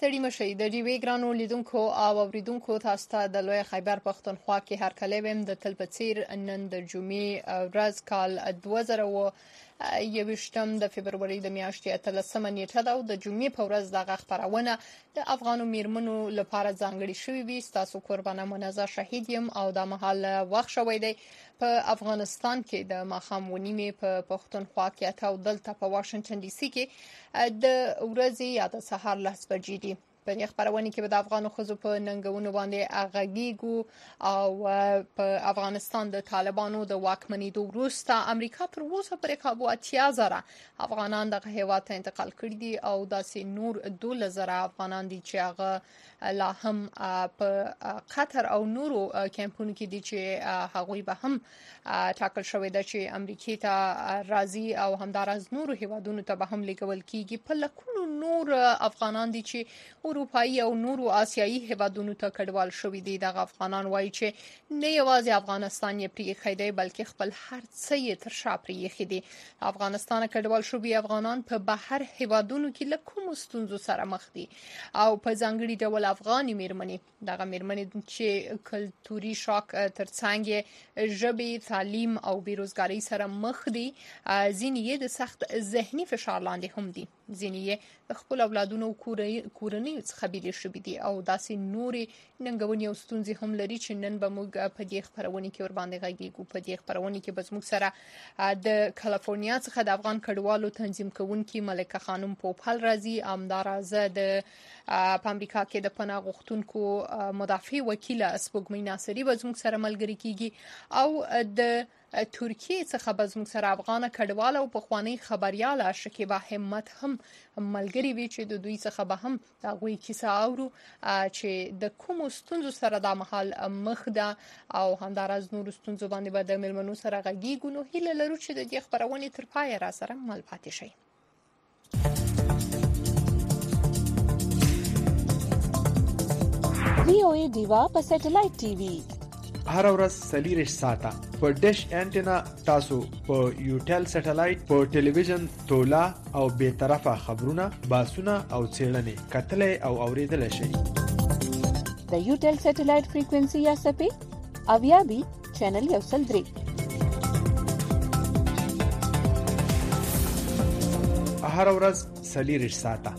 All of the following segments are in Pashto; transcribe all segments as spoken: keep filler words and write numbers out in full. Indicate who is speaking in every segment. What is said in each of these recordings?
Speaker 1: ستړي مشئ د ډیوې ګرانو لیدونکو او اوریدونکو تاسو ته د لوی خیبر پښتونخوا کې هر کله ویم د تل په څیر نن د جمعې ورځ کال دوه زره و یویشتم د فبروري د میاشتې اتلسمه نیټه ده او د جمعې په ورځ دغه خبرونه د افغانو میرمنو لپاره ځانګړي شوې وي. تاسو قربانه منازه شهید یم او د مهال وخت شوی دی په افغانستان کې د ماښام ونیمې په پښتونخوا کې اته او دلته په واشنگټن ډي سي کې د ورځې یا د سهار لس بجې دي. په دې خبرونه کې به د افغانو ښځو په ننګونو باندې غږیږو او په افغانستان د طالبانو د واکمنېدو وروسته امریکا تر اوسه پورې کابو اتیا زره افغانان دغه هیواد ته انتقال کړي دي او داسې نور دولس زره افغانان دي چې هغه لا هم په قطر او نورو کمپونو کې دي چې هغوی به هم ټاکل شوی ده چې امریکا ته راځي او همدارس نورو هیوادونو ته به هم لیږل کیږي. په لکونو نور افغانان دي چې اروپایي او نورو آسیایي هیوادونو ته کډوال شوي دي. دغه افغانان وایي چې نه یوازې افغانستان یې پریښی دی بلکې خپل هر څه یې تر شا پریښي دي. افغانستان کډوال شوي افغانان په بهر هیوادونو کې له کومو ستونزو سره مخ دي او په ځانګړي ډول افغاني میرمنې دغه میرمنې چې کلتوري شاک ترڅنګ ژبې تعلیم او بیروزګارۍ سره مخ دي، ځینې یې د سخت ذهني فشار لاندې هم دي، ځینې یې د خپل اولادونو او کورنۍ څخه بیلې شوي دي او داسې نورې ننګونې او ستونزې هم لري چې نن به موږ په دې خبرونه کې ورباندې غږیږو. په دې خبرونه کې به زموږ سره د کالیفورنیا څخه د افغان کډوالو تنظیم کوونکي ملکه خانم پوپل راځي، همدارازه د په امریکا کې د پناه غوښتونکو مدافع وکیله سپوږمۍ ناصري به زموږ سره ملګري کیږي او د ترکیه څخه به زموږ سره افغان کډوال او پخوانی خبرياله شکیبا همت هم ملګری وي چې د دوی څخه به هم هغوی کیسه اورو چې د کوم ستونزو سره د مهال مخ ده او همدارز نور ستونزو باندې به د ملمنو سره غږیږو. نو هیله لرو چې د دې خبرونه تر پای را سره مل پاتې شي.
Speaker 2: وی او ای دیوا په سټلایټ ټي وي
Speaker 3: هر ورځ سلیریش ساته په ډیش انټینا تاسو په یوټل سټلایټ په ټلویزیون تولا او به طرفه خبرونه باسونه او چیرنې کتلې او اوریدل شي.
Speaker 2: د یوټل سټلایټ فریکوئنسي یا سپی اویا بي چینل یو سل درې
Speaker 3: هر ورځ سلیریش ساته.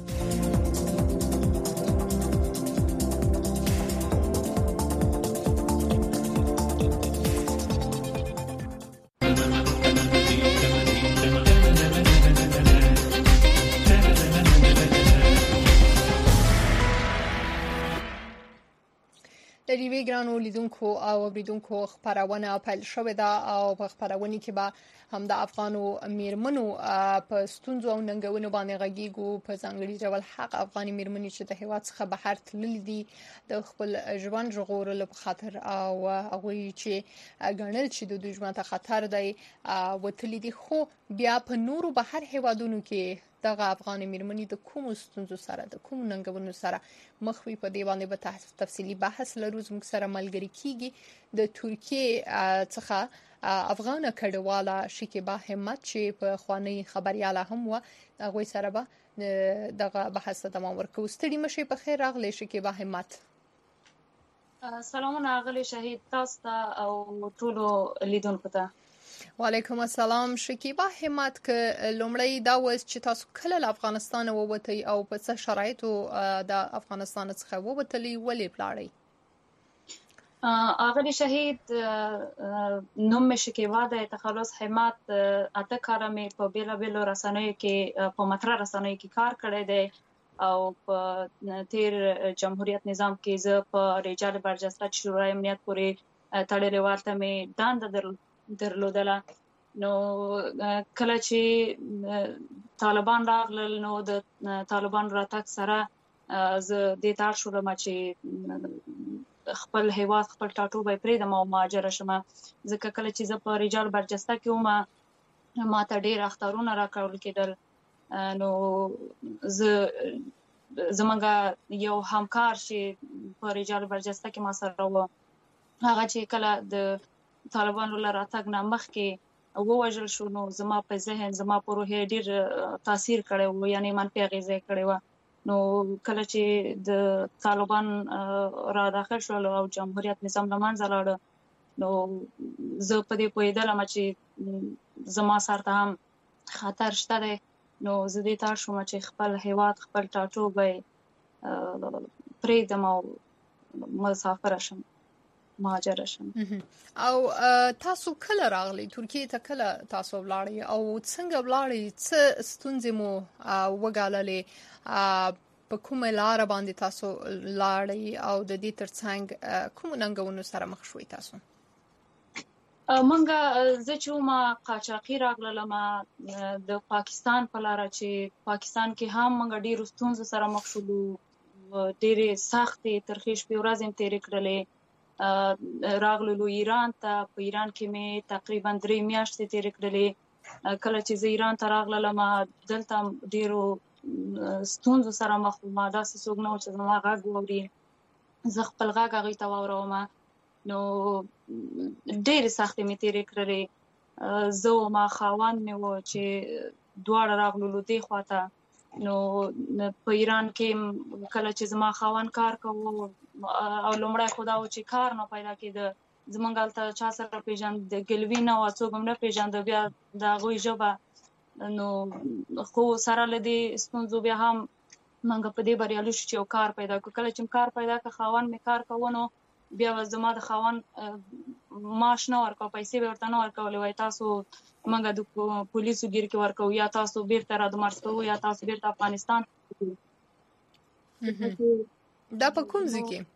Speaker 1: د ریوی ګرانو لیدونکو او اوریدونکو خبرونه پیل شوې ده او په خبرونه کې به هم د افغانو میرمنو په ستونزو او ننګونو باندې غږیږو، په ځانګړي ډول حق افغاني میرمنې چې د هیواد څخه بهر تللي دي د خپل ژوند ژغورلو په خاطر او هغوی چې ګڼل چې د دوی ژوند ته خطر دی وتلي دي، خو بیا په نورو بهر هیوادونو کې دغه افغاني میرمنې د کوم ستونزو سره د کوم ننګونو سره مخ وي. په دې باندې به تفصیلی بحث لرو. زموږ سره ملګری کیږي د ترکیه څخه افغان کډواله شکیبا همت چې په خوانی خبرياله هم و، هغه سره به دغه بحث ته دوام ورکوو. ستړي مشي په خیر راغلی شکیبا همت.
Speaker 4: سلامونه اغلی شهید تاسو ته او ټولو لیدونکو ته.
Speaker 1: وعلیکم السلام. شکیبا همت که لومړی دا وایي چې تاسو کله له افغانستان ووتئ او په څه شرایطو د افغانستان څخه ووتلئ، ولې پلاړئ؟
Speaker 4: آغلی شهید نوم می شکیبا ده، تخلص همت، اته کاله می په بیلا بیلو رسانیو کې په مطرح رسانیو کې کار کړی دی او په تیر جمهوریت نظام کې زه په رجال برجسته شورای امنیت پورې تړلې ورته می دنده درلودله. نو کله چې طالبان راغلل نو د طالبان راتګ سره زه دې ته اړ شولم چې خپل هیواد خپل ټاټوبی پرېږدم او مهاجره شم، ځکه کله چې زه په رجال برجسته کې وم ما ته ډېر اخطارونه راکړل کېدل. نو زه زمونږ یو همکار چې په رجال برجسته کې ما سره و، هغه چې کله د طالبانو له راتګ نه مخکې ووژل شو، نو زما په ذهن زما په روحیه ډېر تاثیر کړی و، یعنې منفي اغېزه یې کړې وه. نو کله چې د طالبان را داخل شول او جمهوریت نظام له منځه لاړ نو زه په دې پوهېدلم چې زما سر ته هم خطر شته دی نو زه دې ته شوم چې خپل هیواد خپل ټاټوبی پرېږدم او مسافره شم مهاجره شم.
Speaker 1: او تاسو کله راغلی ترکیې ته کله تاسو ولاړی او څنګه ولاړی څه ستونزې مو وګاللې په کومه لاره باندې تاسو لاړی او د دې ترڅنګ کوم ننګونو سره مخ شوي تاسو؟
Speaker 4: منګه زه چې ما قاچاقي راغلم د پاکستان په لاره چې پاکستان کې هم منګه ډېرو ستونزو سره مخ شولو ډېرې سختې ترخې شپې ورځې مې تېرې کړلې راغللو ایران ته په ایران کې مې تقریبا درې میاشتې تېرې کړلې کله چې زه ایران ته راغلم دلته ډېرو ستونزو سره مخ وم داسې څوک نه و چې زما غږ واوري زه خپل غږ هغوی ته واوروم نو ډېرې سختې مې تېرې کړلې زه وم خاوند مې و چې دواړه راغللو دې خواته نو په ایران کې کله چې زما خاوند کار کوو او لومړی خو دا و چې کار نه پیدا کېده زموږ هلته چا سره پېژندګلوي نه وه څوک هم نه پېژانده بیا د هغوی ژبه نو خو سره له دې ستونزو بیا هم موږ په دې بریالي شو چې یو کار پیدا کړو کله چې م کار پیدا کړ خاوند مې کار کوو نو بیا به زما د خاوند معاش نه ورکوه پیسې به ورته نه ورکولې وایي تاسو موږ د پولیسو ګیر کې ورکوو یا تاسو بیرته را دمرس کوو یا تاسو بیرته افغانستان
Speaker 1: دا په کوم ځای کې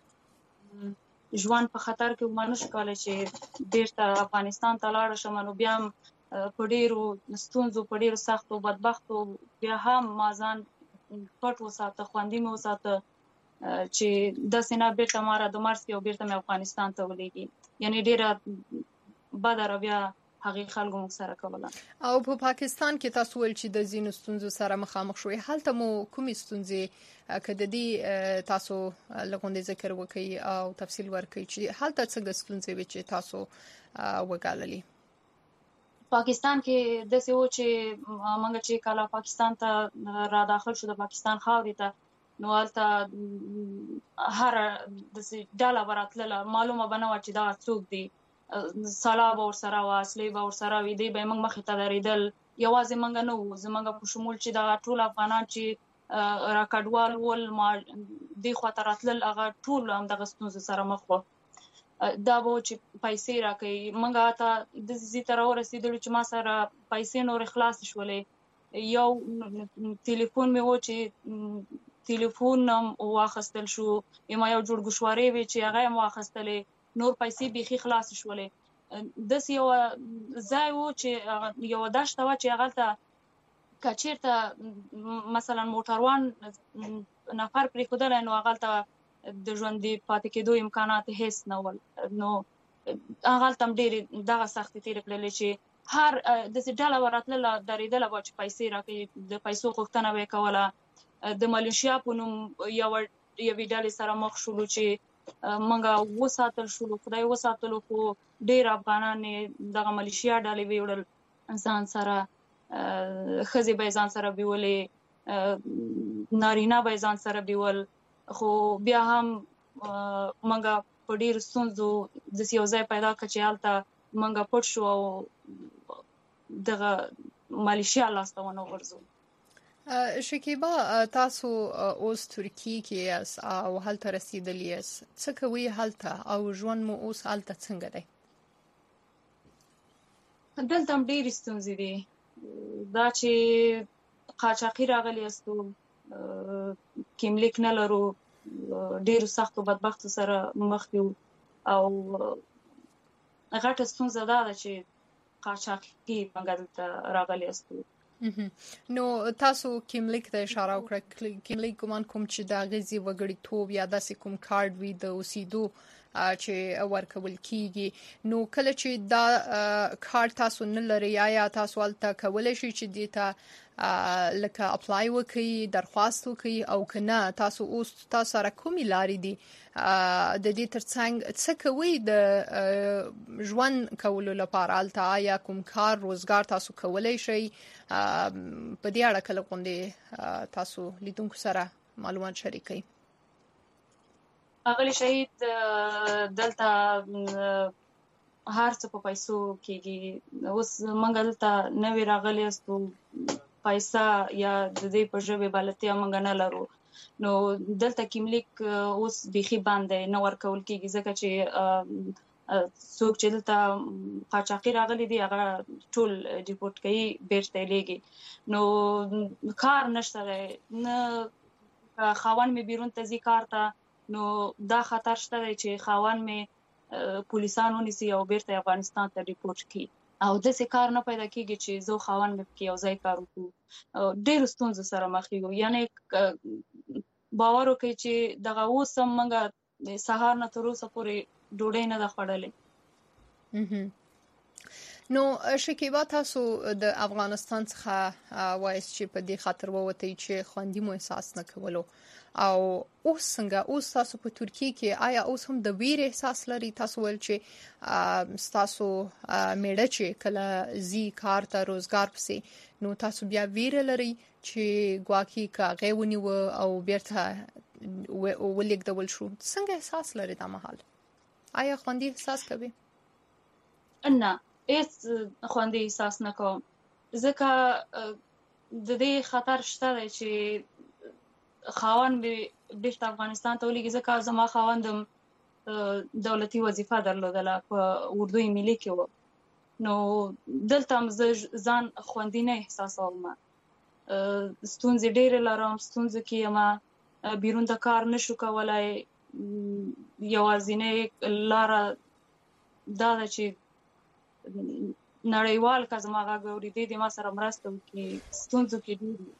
Speaker 4: ژوند په خطر کې ومه نشو کولی چې بیرته افغانستان ته لاړه شم نو بیا هم په ډېرو ستونزو په ډېرو سختو بدبختو بیا هم ما ځان پټ وساته خوندي مې وساته چې داسې نه بیرته ما را دمرس کړي او بیرته مې افغانستان ته ولېږي یعنې ډېره بده رویه هغې خلکو موږ سره کوله.
Speaker 1: او په پاکستان کې تاسو ویل چې د ځینو ستونزو سره مخامخ شوي هلته مو کومې ستونزې که د دې تاسو لږ غوندې ذکر وکړئ او تفصیل ورکړئ چې هلته څنګه ستونزې وې چې تاسو وګاللې؟
Speaker 4: پاکستان کې داسې و چې موږ چې کله پاکستان ته را داخل شو د پاکستان خاورې ته نو هلته هره داسې ډله به راتلله معلومه به نه وه چې دغه څوک دي سلا به ورسره وه اصلۍ به ورسره وي دی به یې موږ مخې ته درېدل یوازې موږ نه وو زموږ په شمول چې دغه ټول افغانان چې راکډوال ول دې خواته راتلل هغه ټول همدغه ستونزو سره مخ وه دا به و چې پیسې راکوي موږ هلته داسې ځای ته راورسېدلو چې ما سره پیسې نورې خلاصې شولې یو تلیفون مې و چې تلیفون هم واخیستل شو ما یو جوړ ګوشوارې وې چې هغه هم واخیستلې نور پیسې بیخي خلاصې شولې داسې یوه ځای و چې یوه دشته وه چې هغلته که چېرته مثلا موټروان نفر پرېښودلی نو هغلته د ژوندي پاتې کېدو امکانات هېڅ نه ول نو هغلته هم ډېرې دغه سختې تېرې کړلې چې هر داسې ډله به راتلله درېدله به چې پیسې راکوي د پیسو غوښتنه به یې کوله د ملیشیا په نوم یوه یوې ډلې سره مخ شولو چې موږ وساتل شولو خدای وساتلو خو ډېر افغانان یې دغه ملیشیا ډلې ویوړل ځان سره ښځې به یې ځان سره بیولې نارینه به یې ځان سره بیول خو بیا هم موږ په ډېرو ستونزو داسې یو ځای پیدا کړه چې هلته موږ پټ شو او دغه ملیشیا لاسته ونه غورځو.
Speaker 1: شکیبا تاسو اوس ترکیې کې یاست او هلته رسیدلي یاست څه کوئ هلته او ژوند مو اوس هلته څنګه دی؟
Speaker 4: دلته هم ډېرې ستونزې دي دا چې قاچاقي راغلي یاستو کیملیک نه لرو ډېرو سختو بدبختو سره مخ یو او غټه ستونزه دا ده چې قاچاقي موږ دلته راغلي یاستو.
Speaker 1: نو تاسو کیملیک ته اشاره وکړه کیملیک ګمان کوم چې د غزي وګړیتوب یا داسې کوم کارت وي د اوسېدو چې ورکول کیږي نو کله چې دا کارت تاسو نه لرئ یا تاسو هلته کولی شئ چې دې ته لکه اپلای وکړئ درخواست وکړئ او که نه تاسو اوس تاسو سره کومې لارې دي د دې ترڅنګ څه کوئ د ژوند کولو لپاره هلته آیا کوم کار روزګار تاسو کولی شئ په دې اړه کله غوندې تاسو لیدونکو سره معلومات شریکي.
Speaker 4: اغلی شهید دلته هر څه په پیسو کېږي. اوس موږ دلته نوې راغلي یاستو، پیسه یا د دې په ژبې بلدتیا موږ نه لرو، نو دلته کیملیک اوس بیخي بند دی، نه ورکول کېږي ځکه چې څوک چې دلته قاچاقي راغلي دي هغه ټول ډیپورټ کوي، بیرته لیږي. نو کار نشته دی، نه خاوند مې بیرون ته ځي کار ته، نو دا خطر شته دی چې خاوند مې پولیسان ونیسي او بیرته افغانستان ته ډیپورټ کړي، او داسې کار نه پیدا کېږي چې زه خاوند مې پکې یو ځای کار وکړو. ډېرو ستونزو سره مخ یو، یعنې باور وکړئ چې دغه اوس هم موږ د سهار نه تر اوسه پورې ډوډۍ نه ده خوړلې.
Speaker 1: نو شکیبا، تاسو د افغانستان څخه وایست چې په دې خاطر ووتئ چې خوندي مو احساس نه کولو، او اوس څنګه اوس تاسو په ترکیه کې آیا اوس هم د ویر احساس لري؟ تاسو ول چې تاسو میړه چې کله زی کار ته روزګار پسې، نو تاسو بیا ویر لري چې ګواکې کاغه ونیو او بیرته ولېږدول شو؟ څنګه احساس لري دا مهال؟ آیا خوندي احساس کوي؟
Speaker 4: نه، هیڅ خوندي احساس نه کوم، ځکه د دې خطر شته دی چې خاوند به بیرته افغانستان ته ولېږي، ځکه زما خاوندم دولتي وظیفه درلودله په اردو ملي کې و، نو دلته هم زه ځان خوندي نه احساسوم. ستونزې ډېرې لرم، ستونزو کې یم، بیرون د کار نشو کولی. یوازینۍ لاره دا ده چې نړیوال که زما غږ اورېدی د ما سره مرسته وکړي، ستونزو کې ډېر دي.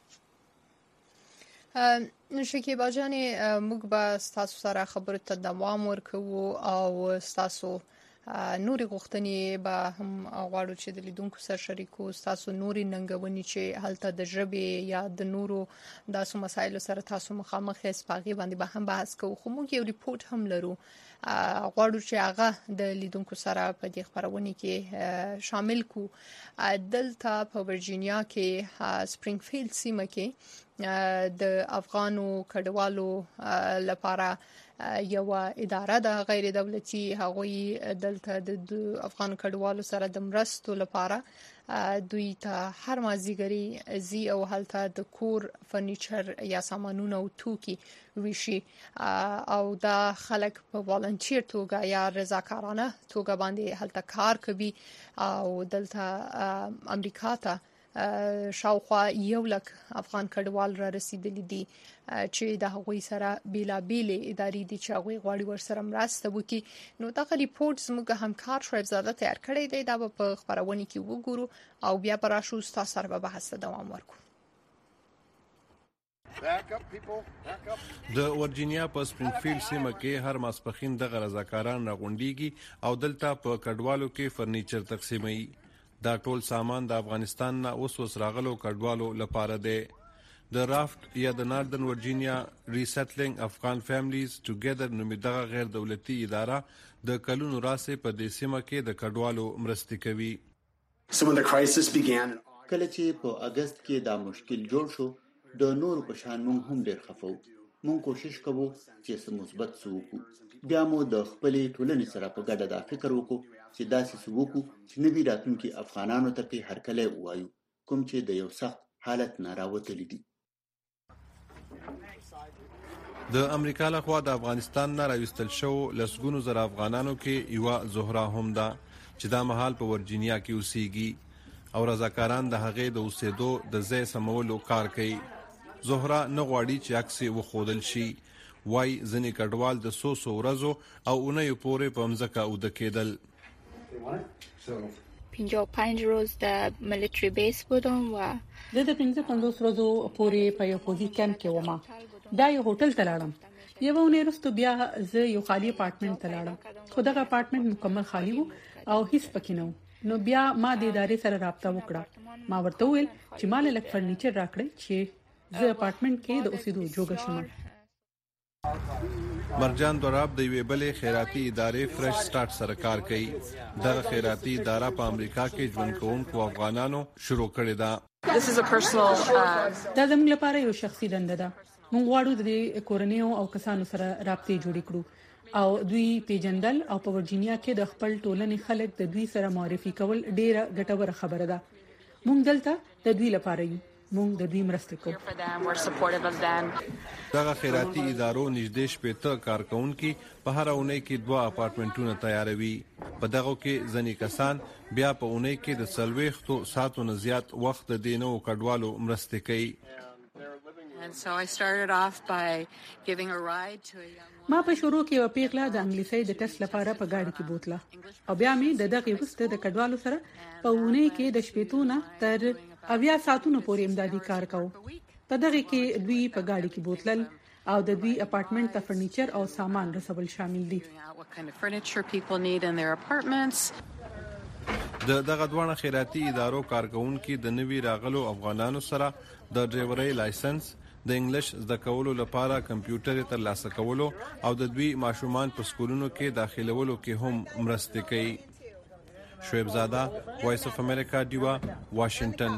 Speaker 1: شکیبا جانې، موږ به ستاسو سره خبرو ته دوام ورکوو او ستاسو نوري غوښتنې به هم غواړو چې د لیدونکو سره شریکو، ستاسو نوري ننګونې چې هلته د ژبې یا د نورو داسو مسایلو سره تاسو مخامخ یاست، په هغې باندې به هم بحث کوو. خو موږ یو ریپورټ هم لرو، غواړو چې هغه د لیدونکو سره په دې خپرونې کې شامل کو. دلته په ورجینیا کې سپرینګفیلډ سیمه کې د افغانو کډوالو لپاره یو اداره ده غیر دولتي، هغوی دلته د افغان کډوالو سره د مرستو لپاره دوی ته هر مازیګری زی او هلته د کور فرنیچر یا سامانونه او توکي ویشي، او دا خلک په والنټیر توګه یا رضاکارانه توګه باندې هلته کار کوي، او دلته امریکا ته شاوخوا یو لک افغان کډوال را رسیدلی دي چې د هغوی سره بیلابېلې ادارې دي چې هغوی غواړي ورسره مرسته وکړي. نو دغه ریپورټ زموږ همکار شعیب زاده تیار کړی دی، دا به په خپرونې کې وګورو او بیا به راشو ستاسو سره به بحث ته دوام ورکړو.
Speaker 5: د ورجینیا په سپرینګفیلډ سیمه کې هر ماسپخین دغه رضاکاران راغونډیږي او دلته په کډوالو کې فرنیچر تقسیموي. دا ټول سامان د افغانستان نه اوس اوس راغلو کډوالو لپاره دی. د رافت یا د ناردن ورجینیا ریسټلینګ افغان فیملیز ټوګیدر نومیدغه غیر دولتي اداره د کلونو راسې په دې سیمه کې د کډوالو مرستې کوي.
Speaker 6: کله چې په اگست کې دا مشکل جوړ شو، د نور په شان مونږ هم ډېر خفو. مونږ کوشش کوو چې څه مثبت څه وکړو. بیا مو د خپلې ټولنې سره په ګډه دا فکر وکړو چې داسې څه وکړو چې نوي راتلونکي افغانانو ته پرې هرکلی ووایو، کوم چې د یو سخت حالت نه راوتلي دي.
Speaker 5: د امریکا لخوا د افغانستان نه راوستل شو لسګونو زره افغانانو کې یوه زهرا هم ده چې دا مهال په ورجینیا کې اوسېږي او رضاکاران د هغې د اوسېدو د ځای سمولو کار کوي. زهرا نه غواړي چې عکس یې وښودل شي. وای ځینې کډوال د څو څو ورځو او اونیو پورې په مځکه اوده کېدل.
Speaker 7: پنځه و پنځه روز د ملیټري بیس بودم و
Speaker 8: زه د پنځه پنځوس ورځو پورې په یو پوزي کیمپ کې وم. دا یو هوټل ته لاړم. یو ونې وروسته بیا زه یو خالی اپارټمنټ ته لاړم، خو دغه اپارټمنټ مکمل خالی وو او هیڅ پکې نه و. نو بیا ما د ادارې سره رابطه وکړه. ما ورته وویل چې مال لک فرنیچر راکړئ چې زه اپارټمنټ کې د اوسېدو جوګه شم.
Speaker 5: مرجان دوراب د یوې بلې خیراتي ادارې فرش سٹارټ سره کار کوي. دغه خیراتي اداره په امریکا کې ژوند کوونکو افغانانو شروع کړې ده.
Speaker 8: دا زموږ لپاره یو شخصي دنده ده. موږ غواړو د کورنیو او کسانو سره رابطې جوړې کړو او دوی پیجندل او په ورجینیا کې د خپل ټولنې خلک د دوی سره معرفي کول ډیره ګټوره خبره ده. موږ دلته د دوی لپاره یو، موږ د دوی مرسته کوو.
Speaker 5: دغه خیراتي ادارو نږدې شپږ کارکونکي په هر اونۍ کې دوه اپارټمنټونه تیاروي. په دغه کې ځنې کسان بیا په اونۍ کې د څلوېښتو ساعتو نه زیات وخت د دینو کډوالو مرسته کوي.
Speaker 8: ما په شروع کې یو پیغله د انګلیسي د ټیسټ لپاره په گاډي کې بوتله او بیا مې د دغه وسته د کډوالو سره په اونۍ کې د شپېتو نه تر اویا ساعتونو پورې امدادي کار کوو. په دغه کې دوی په گاډي کې بوتلل او د دوی اپارټمنټ ته فرنیچر او سامان رسول شامل دي.
Speaker 5: د دغه دوه خیراتي ادارو کارکونکي د نوي راغلو افغانانو سره د ډرایورۍ لایسنس، د انګلیش زده کولو لپاره کمپیوټر ترلاسه کولو او د دوی ماشومان په سکولونو کې داخلولو کې هم مرسته کوي. شعیب زاده، وایس اف امریکا، دیوا، واشنگټن.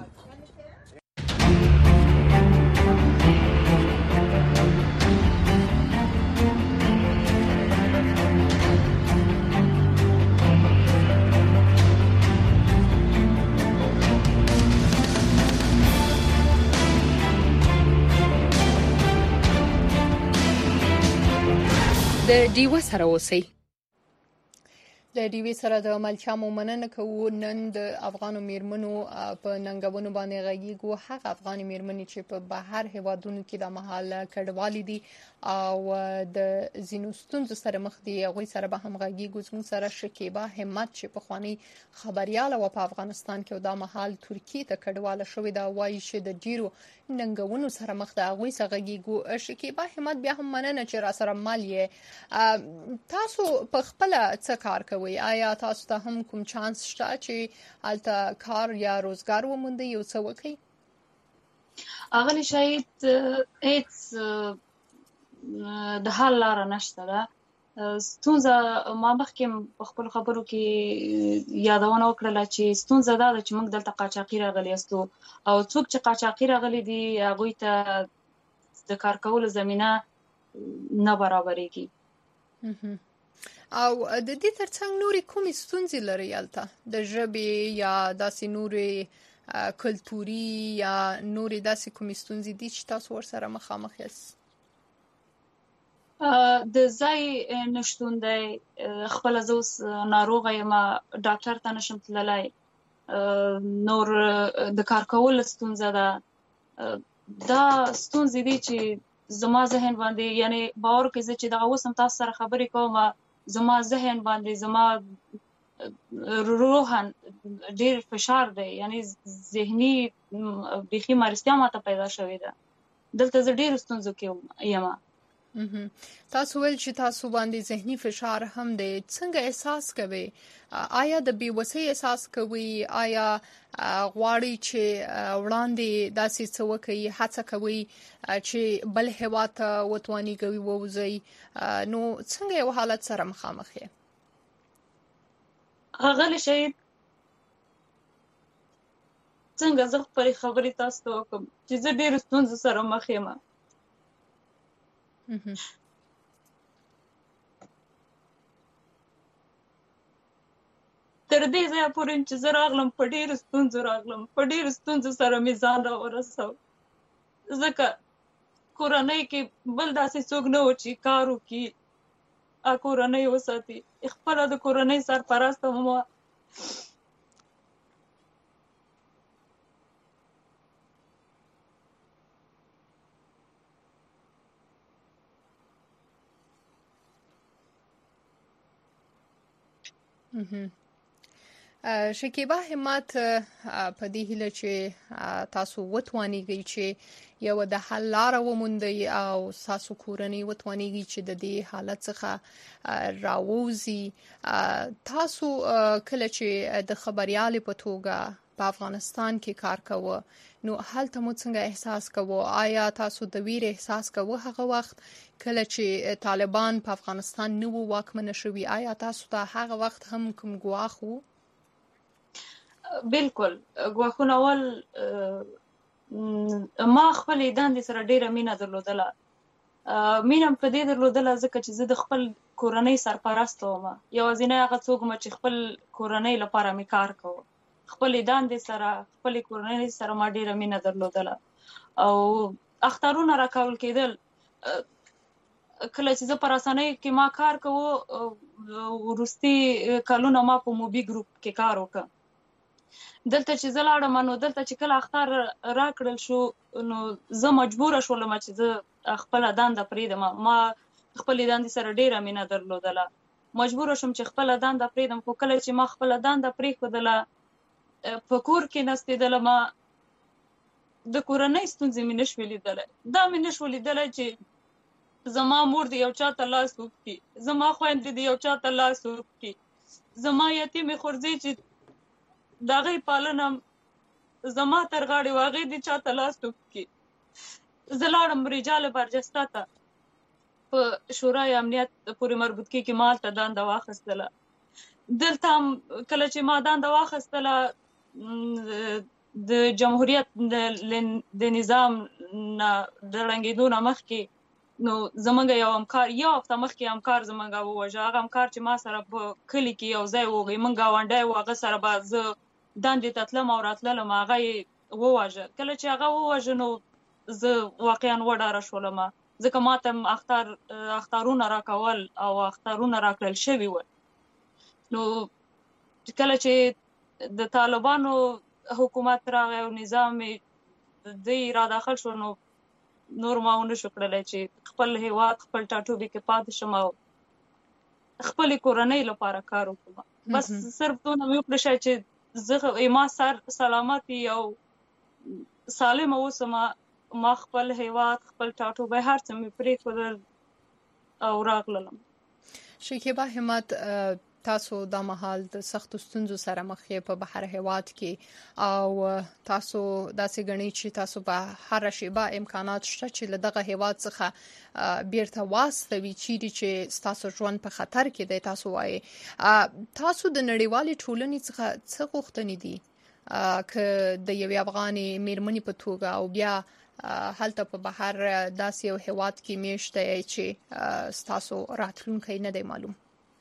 Speaker 1: د ډیو سره اوسئ. د ډیوی سره د ملچامو مننه کوو. نن د افغانو میرمنو په ننګونو باندې غږیږو، هغه افغاني میرمنې چې په بهر هیوادونو کې د مهال کډوالي دي او د زینو ستونزو سره مخ دي. هغوی سره به هم غږیږو. زموږ سره شکیبه همت چې په خواني خبرياله و په افغانستان کې او د مهال ترکیه ته کډواله شوې ده، وایي چې د ډیرو ننګونو سره مخ ده. هغوی سره غږیږو. شکیبه همت، بیا هم مننه چې را سره مل یې. تاسو په خپل څه کار کوئ؟ آیا تاسو ته هم کوم چانس شته چې الته کار یا روزګار وموندئ یو څه وکړئ؟
Speaker 4: اغلی شاید هیڅ د حل لاره نشته ده. ستونزه ما مخکې په خپل خبرو کې یادونه وکړله چې ستونزه دا ده چې موږ دلته قاچاقي راغلي یاستو او څوک چې قاچاقي راغلي دي هغوی ته د کار کولو زمینه نه برابرېږي.
Speaker 1: او د دې ترڅنګ نورې کومې ستونزې لري هلته؟ د ژبې یا داسې نورې کلتوري یا نورې داسې کومې ستونزې دي چې تاسو ورسره مخامخ یاست؟
Speaker 4: د ځای نشتون دی. خپله زه اوس ناروغه یم، ډاکټر ته نشم تللی. نور د کار کولو ستونزه ده. دا ستونزې دي چې زما ذهن باندې، یعنی باور وکړئ زه چې دغه اوس هم تاسو سره خبرې کوم، زما ذهن باندې زما روحاً ډېر فشار دی، یعنی ذهني بیخي مرستیا ماته پیدا شوې ده. دلته زه ډېرو ستونزو کې یم.
Speaker 1: تاسو ویل چې تاسو باندې ذهني فشار هم دی. څنګه احساس کوئ؟ آیا د بېوسۍ احساس کوئ؟ آیا غواړئ چې وړاندې داسې څه وکړئ، هڅه کوئ چې بل هېواد ته وتوانیږئ ووځئ؟ نو څنګه یو حالت سره مخامخ یې؟
Speaker 4: ښاغلی شهید، څنګه زه خپلې خبرې تاسو ته وکړم چې زه ډېرو ستونزو سره مخ یم. تر دې ځایه پورې چې زه راغلم په ډېرو ستونزو راغلم، په ډېرو ستونزو سره مې ځان راورساو، ځکه کورنۍ کې بل داسې څوک نه و چې کار وکړي، کورنۍ وساتي. خپله د کورنۍ سرپرسته وم.
Speaker 1: شکیبه همت، په دې هیله چې تاسو وتوانیږئ چې یو د حل لاره وموندئ او تاسو کورنۍ وتوانیږي چې د دې حالت څخه راووځي. تاسو کله چې د خبريالې په توګه په افغانستان کې کار کوه، نو هلته مو څنګه احساس کوو؟ آیا تاسو د ویر احساس کوو هغه وخت کله چې طالبان په افغانستان نه وو واکمنه شوي؟ آیا تاسو ته هغه وخت هم کوم ګواښ وو؟
Speaker 4: بالکل ګواښونه ول ما خپل دندې سره ډیره مینه درلودله. مینه په دې درلودله ځکه چې زه د خپل کورنۍ سرپرست وم. یوازینی هغه څوک وم چې خپل کورنۍ لپاره مې کار کوه. خپل دندې سره خپل کورنۍ سره ما ډیره مینه درلودله او اخترونه راکول کېدل. کله چې زه په رسنیو کې ما کار کوه، وروستي کلونه ما په موبي ګروپ کې کار وکړ. دلته چې زه لاړم نو دلته چې کله اختر راکړل شو نو زه مجبوره شولم چې زه خپله دنده پرېږدم. ما خپلې دندې سره ډیره مینه درلودله. مجبوره شوم چې خپله دنده پرېږدم، خو کله چې ما خپله دنده پرېښودله په کور کې نستېدله، ما د کورنۍ ستونزې مې نشوې لیدلی. دا مې نشوه لیدلی چې زما مور د یو چا ته لاس وکړي، زما خویندې د یو چا ته لاس وکړي، زما یتیمې خورځې چې د هغې پالنه زما تر غاړې وه هغې د چا ته لاس وکړي. زه لاړم رجال برجسته ته، په شورای امنیت پورې مربوط کې ما هلته دنده واخیستله. دلته هم کله چې ما دنده واخیستله د جمهوریت د نظام نه د ړنګېدو نه مخکې نو زمونږ یو همکار یو هفته مخکې همکار زمونږ ووژه. هغه همکار چې ما سره په کلي کې یو ځای وغی، مونږ ګاونډی و، هغه سره به زه دندې ته تلم او راتللم، هغه یې ووژه. کله چې هغه ووژه نو زه واقعا وډاره شولم، ځکه ما ته اختر اخترونه راکول او اخترونه راکړل شوي ول. نو کله چې د طالبانو حکومت راغی او نظام دوی را داخل شو نو نور ما ونه شو کړلی چې خپل هیواد خپل ټاټوبي کې پاتې شم او خپلې کورنۍ لپاره کار وکړم. بس صرف دونه مې وکړه چې زه ما سر سلامت او سالمه اوسم، ما خپل هیواد خپل ټاټوبی هر څه مې پرېښودل او راغلم.
Speaker 1: شکیبا همت، تاسو دا مهال د سختو ستونزو سره مخ یې په بهر هیواد کې او تاسو داسې ګڼئ چې تاسو به هر شیبه امکانات شته چې له دغه هیواد څخه بیرته واستوي چیرې چې ستاسو ژوند په خطر کې دی. تاسو وایي تاسو د نړیوالې ټولنې څخه څه غوښتنې دي که د یوې افغانې میرمنې په توګه او بیا هلته په بهر داسې یو هیواد کې میشته چې ستاسو راتلونکی نه دی معلوم؟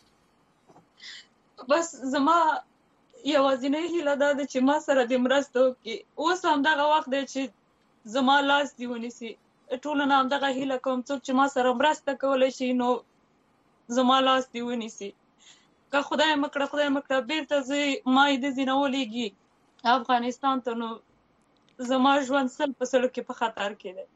Speaker 4: بس زما یوازینۍ هیله دا ده چې ما سره دې مرسته وکړي. اوس همدغه وخت دی چې زما لاس دې ونیسي. ټولو نه همدغه هیله کوم، څوک چې ما سره مرسته کولی شي نو زما لاس دې ونیسي. که خدای مکړه خدای مکړه بیرته زه ما یې د ځینه ولیږي افغانستان ته نو زما ژوند سل په سلو کې په خطر کې دی.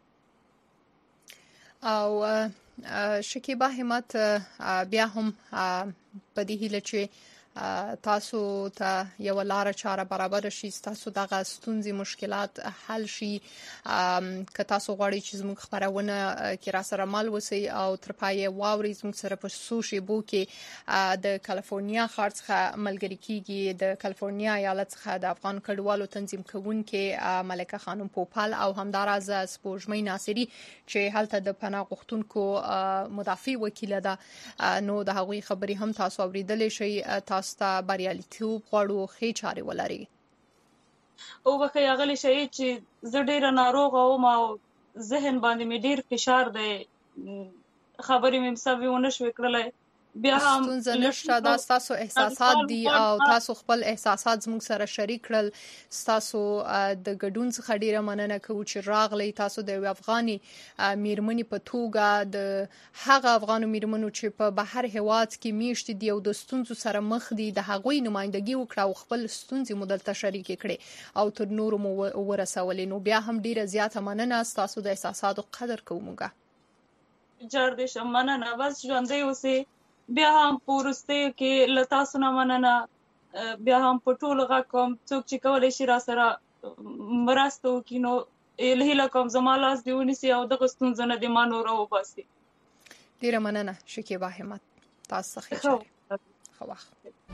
Speaker 1: او شکیبا همت، بیا هم په دې هیله چې تاسو ته یو لار چاره برابر شي، تاسو دغه ستونزې مشکلات حل شي. که تاسو غواړئ چې زموږ خبرونه کې را سره مل وسی او تر پایه واوري، زموږ سره په څو شیبو کې د کالیفورنیا ښار څخه ملګری کیږي. د کالیفورنیا ایالت څخه د افغان کډوالو تنظیم کوونکې ملکه خانم پوپل او همداراز سپوږمۍ ناصری چې هلته د پناه غوښتونکو مدافع وکیله ده، نو د هغوی خبرې هم تاسو اوریدلی شئ. تاسو ته بریالیتوب غواړو، ښې چارې ولرئ.
Speaker 4: وبښئ اغلې شهید چې زه ډیره ناروغه وم او ذهن باندې مې ډیر فشار دی، خبرې مې سمې ونه شوې کړلی. بیا هم
Speaker 1: ستونزه نشته، دا ستاسو احساسات دي او تاسو خپل احساسات زموږ سره شریک کړل. ستاسو د ګډون څخه ډیره مننه کوو چې راغلی. تاسو د یو افغاني میرمنې په توګه د هغه افغانو میرمنو چې په بهر هیواد کې میشتې دي او د ستونزو سره مخ دي د هغوی نمایندګي وکړه او خپل ستونزې مو دلته شریکې کړې او تر نورو مو ورسولې. نو بیا هم ډیره زیاته مننه، ستاسو د احساساتو قدر کوو. موږ
Speaker 4: جار دې شه، مننه. بس ژوندی اوسئ. بیا هم په وروستیو کې له تاسو نه مننه. بیا هم په ټولو غږ کوم څوک چې کولی شي را سره مرسته وکړي نو هیله کوم زما لاس دې ونیسي او دغه ستونزه نه دې ما نوره وباسي.
Speaker 1: ډیره مننه شکیبا همت، تاسو ښه چارې. ښه وخت.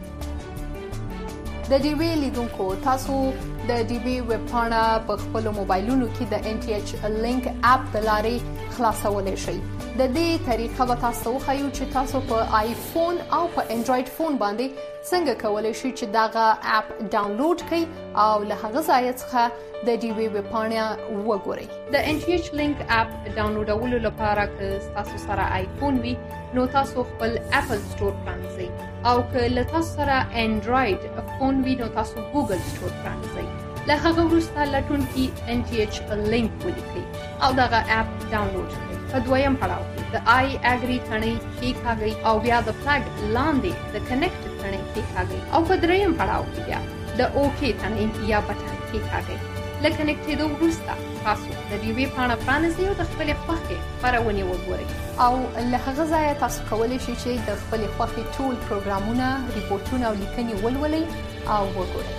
Speaker 1: د ډي وی لیدونکو، تاسو د ډي وی ویب پاڼه په خپل موبایلونو کې د ان ټي ایچ لینک اپ د لارې خلاصولای شئ. د دې طریقه به تاسو ته وښایو چې تاسو په آیفون او په انډراید فون باندې څنګه کولی شئ چې دغه اپ ډاونلوډ کړئ او له هغه ځای څخه د ډیوی ویب پاڼه وګورئ. د ان ټي ایچ لینک اپ ډاونلوډولو لپاره که تاسو سره آیفون وي نو تاسو خپل اپل سٹور پرانځئ او که له تاسو سره انډراید فون وي نو تاسو ګوګل سٹور پرانځئ. له هغه وروسته لټونکي ان ټي ایچ لینک ولیکئ او دغه اپ ډاونلوډ کړئ. په دویم پړاو کې د آی اګری تڼۍ کېکاږئ او بیا د فلګ لاندې د کنیکټ تڼۍ کېکاږئ او په دریم پړاو کې بیا د اوکې تڼۍ یا بټن کېکاږئ. له کنیکټېدو وروسته تاسو د ډیوی پاڼه پرانیزئ او د خپلې خوښې خپرونې وګورئ او له هغه ځایه تاسو کولی شئ چې د خپلې خوښې ټول پروګرامونه، ریپورټونه او لیکنې ولولئ او وګورئ.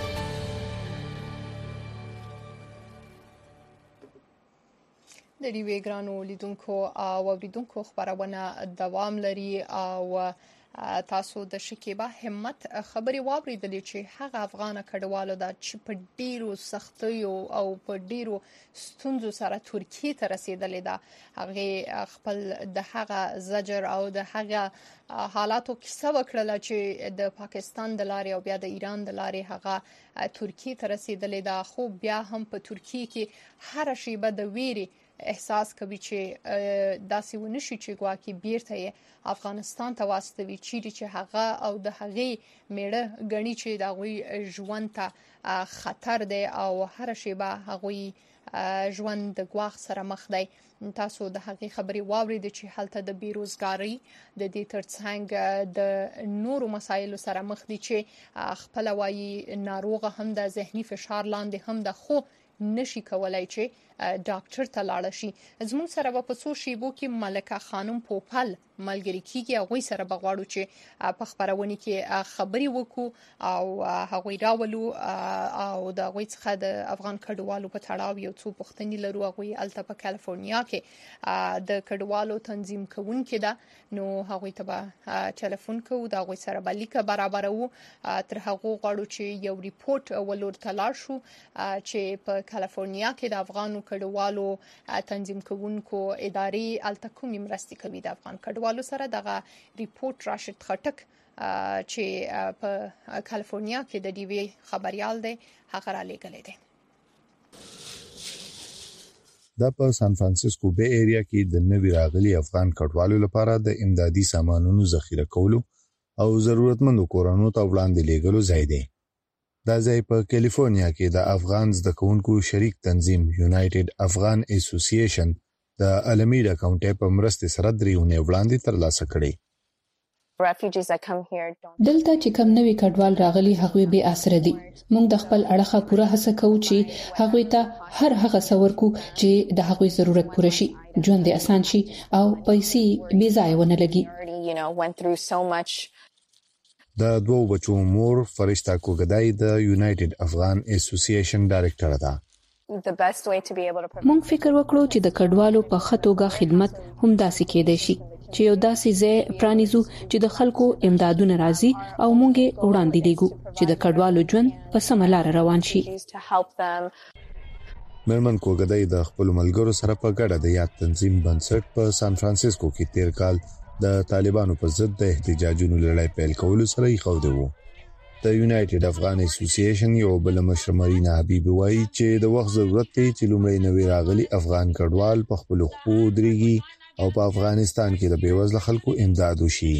Speaker 1: د ډیوی ګرانو لیدونکو او اوریدونکو خبرونه دوام لري او تاسو د شکیبا همت خبري واوریدلې چې هغه افغان کډوالو د چې په ډیرو سختیو او په ډیرو ستونزو سره ترکیه ته رسیدلې ده. هغه خپل د هغه زجر او د هغه حالاتو کیسه وکړه چې د پاکستان د لارې او بیا د ایران د لارې هغه ترکیه ته رسیدلې ده. خو بیا هم په ترکیه کې هر شیبه د ویري احساس کوي چې داسې ونشي چې ګواکې بیرته افغانستان ته واستوي چیرې چې هغه او د هغې میړه غني چې د هغوی ژوند ته خطر دی او هر شیبه هغوی ژوند د ګواښ سره مخ دی. تاسو د هغې خبرې واورید چې هلته د بیروزګاری د دې ترڅنګ د نورو مسایلو سره مخ دي چې خپل وایي ناروغه هم د ذهني فشار لاندې هم د خو نشي کولای چې ډاکټر ته لاړ شي. زموږ سره په څو شیبو کې ملکه خانم پوپل ملګری کیږي او غوي سره بغواړو چې په خبرونه کې خبري وکړو او هغوی راولو او د غوي څخه د افغان کډوالو په تړاو یو څو پوښتنې لرو. هغوی الته په کالیفورنیا کې د کډوالو تنظیم کوونکې ده نو هغوی ته به ټلیفون کوو د هغوی سره به لیکه برابرو. تر هغه غواړو چې یو ریپورت ولور تلار شو چې په کالیفورنیا کې د افغانو کډوالو تنظیم کوونکو ادارې الته کومې مرستې کوي د افغان کډوالو سره. دغه ریپورت راشد خټک چې په کالیفورنیا کې د ډیوی خبريال دی هغه را لېږلی دی.
Speaker 9: دا په سان فرانسیسکو بی ایریا کې د نوي راغلي افغان کډوالو لپاره د امدادي سامانونو ذخیره کولو او ضرورتمندو کورونو ته وړاندې لېږلو ځای دی. دا ځای په کالیفورنیا کې د افغان زده کوونکو شریک تنظیم یونایټډ افغان اسوسییشن د المیډا کاونټي په مرسته سره دریونه وړاندې ترلاسه کړي.
Speaker 2: دلته چې کم نوي کډوال راغلي هغوی به اثر دي. موږ د خپل اړخه پوره هڅه کوو چې هغوی ته هر هغه څور کو چې د هغوی ضرورت پوره شي، ژوند آسان شي او پیسې بې ځای ونه لګي.
Speaker 9: د دوو بچو مور فرشته کوګدای د یونایټډ افغان اسوسییشن ډایریکټر ده.
Speaker 2: موږ فکر وکړو چې د کډوالو په خطوګه خدمت هم داسې کېدای شي چې یو داسې ځای پرانیزو چې د خلکو امدادونه راځي او موږ وړاندې دیګو چې د کډوالو ژوند په سم لار روان شي.
Speaker 9: مرمن کوګدای د خپل ملګرو سره په ګډه د یاد تنظیم بنسټ په سان فرانسیسکو کې تیر کال د طالبانو په ضد د احتجاجونو لړۍ پیل کولو سره یې خوده وو. د یونایټډ افغان اسوسییشن یو بل مشر مرینا حبیبي وایي چې د وخت ضرورت دی چې لومړی نوي راغلي افغان کډوال په خپل خپو درېږي او په افغانستان کې د بیوزله خلکو امداد وشي.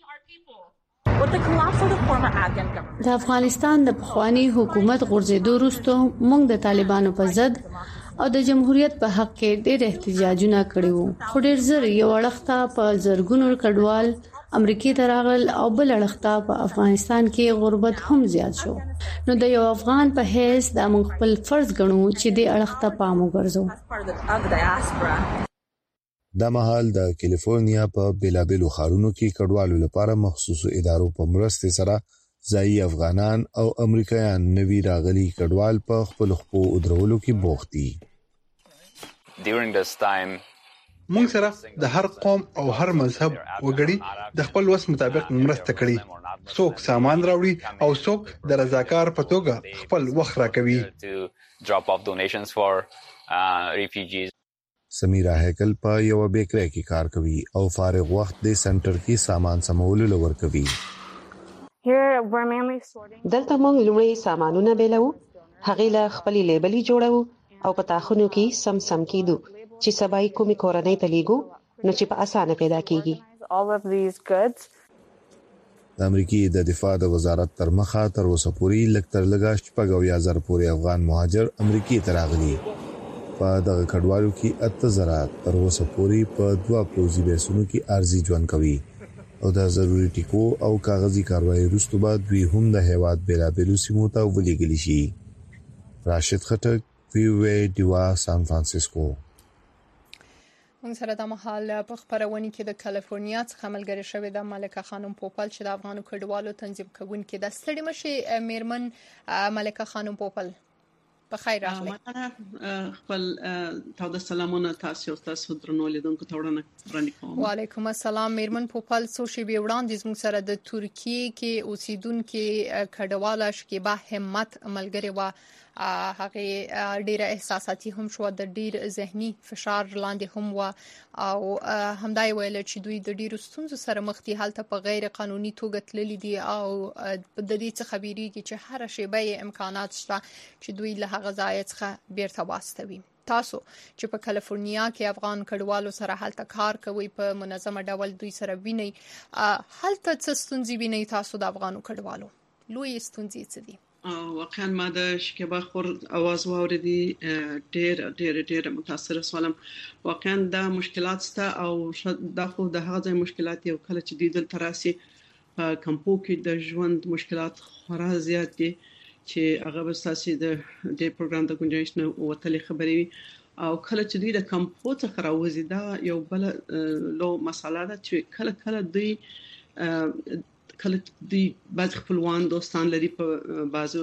Speaker 10: د افغانستان د پخوانی حکومت غورځېدو وروسته موږ د طالبانو په ضد او د جمهوریت په حق کې ډېر احتجاجونه کړي وو. خو ډېر زر یو اړخته په زرګونو کډوال امریکای ته راغل او بل اړخته په افغانستان کې غربت هم زیات شو. نو د یو افغان په حیث د موږ خپل فرض ګڼو چې د اړخته پام وګرځو.
Speaker 9: دا مهال د کالیفورنیا په بیلابیلو ښارونو کې کډوالو لپاره مخصوصو ادارو په مرسته سره ځایي افغانان او امریکایان نوي راغلي کډوال په خپل خپو درولو کې بوخت دي.
Speaker 11: موږ سره د هر قوم او هر مذهب وګړي د خپل وس مطابق مرسته کړي. څوک سامان راوړي او څوک د رضاکار په توګه خپل وخت راکوي.
Speaker 9: سمیرا هیکل په یو بیکری کې کار کوي او فارغ وخت د سنټر کې سامان سمول لور کوي.
Speaker 12: دلته موږ لومړی سامانونه بیلو، هغې له خپلې لیبلې جوړو او په تاخونو کې سم سم کېدو چې سبای کومې کورنۍ ته لیږو نو چې په اسانه پیدا کېږي.
Speaker 9: د امریکای د دفاع د وزارت تر مخه تر اوسه پورې لږ تر لږه شپږ اویا زره پورې افغان مهاجر امریکای ته راغلي. په دغه کډوالو کې اته زره تر اوسه پورې په دوه پوځي بیسونو کې ارزي ژوند کوي او د ضروري ټکو او کاغذي کاروایی وروسته بعد دوی هم د هیواد بیلابېلو سیمو ته ولېږل شي. راشد خټک، وی وی ډیوا، سان فرانسیسکو.
Speaker 1: موږ سره د مهال په خبرونه کې د کالیفورنیا څخه ملګری شوې د ملکه خانم پوپل چې د افغانو کډوالو تنظیم کوونکې د ستړي مشي میرمن ملکه خانم پوپل په خیر راغلی.
Speaker 13: خپل تاسو سلامونه تاسو او تاسو درنو لیدونکو ته وړاندې وړاندې کوم.
Speaker 1: وعلیکم السلام. میرمن پوپل څو شی به وړاندې زموږ سره د ترکیه کې اوسیدونکو کډواله شکیبه همت ملګری و، هغه ډیره احساساتي هم شو، د ډیر ذهني فشار لاندې هم و او همدای ویل چې دوی د ډیرو ستونزو سره مخ دي، هلته په غیر قانوني توګه تللي دي او د دې څخه خبرېږي چې هر شیبه امکانات شته چې دوی له هغه ځای څخه بیرته واستوي. تاسو چې په کالیفورنیا کې افغان کډوالو سره هلته کار کوي، په منظمه ډول دوی سره ویني، هلته څه ستونزې ویني تاسو د افغانو کډوالو؟ لوی ستونزې څه دي؟
Speaker 13: واقعا ما د شکیبه خور اواز واوریدي، ډېر ډېر ډېر متاثر شوم. واقعا دا مشکلات سته او دا خو د هغه ځای مشکلات یو کله چې د دل تراسي کمپو کې د ژوند مشکلات خورا زیات دي چې هغه بساسي د دې پروګرام د گنجائش نه وتلې خبرې او کله چې دوی د کمپو څخه راوځي دا یو بل لو مسله ده چې کله کله دوی کله دی بعض خپلوان دوستان لري په بازو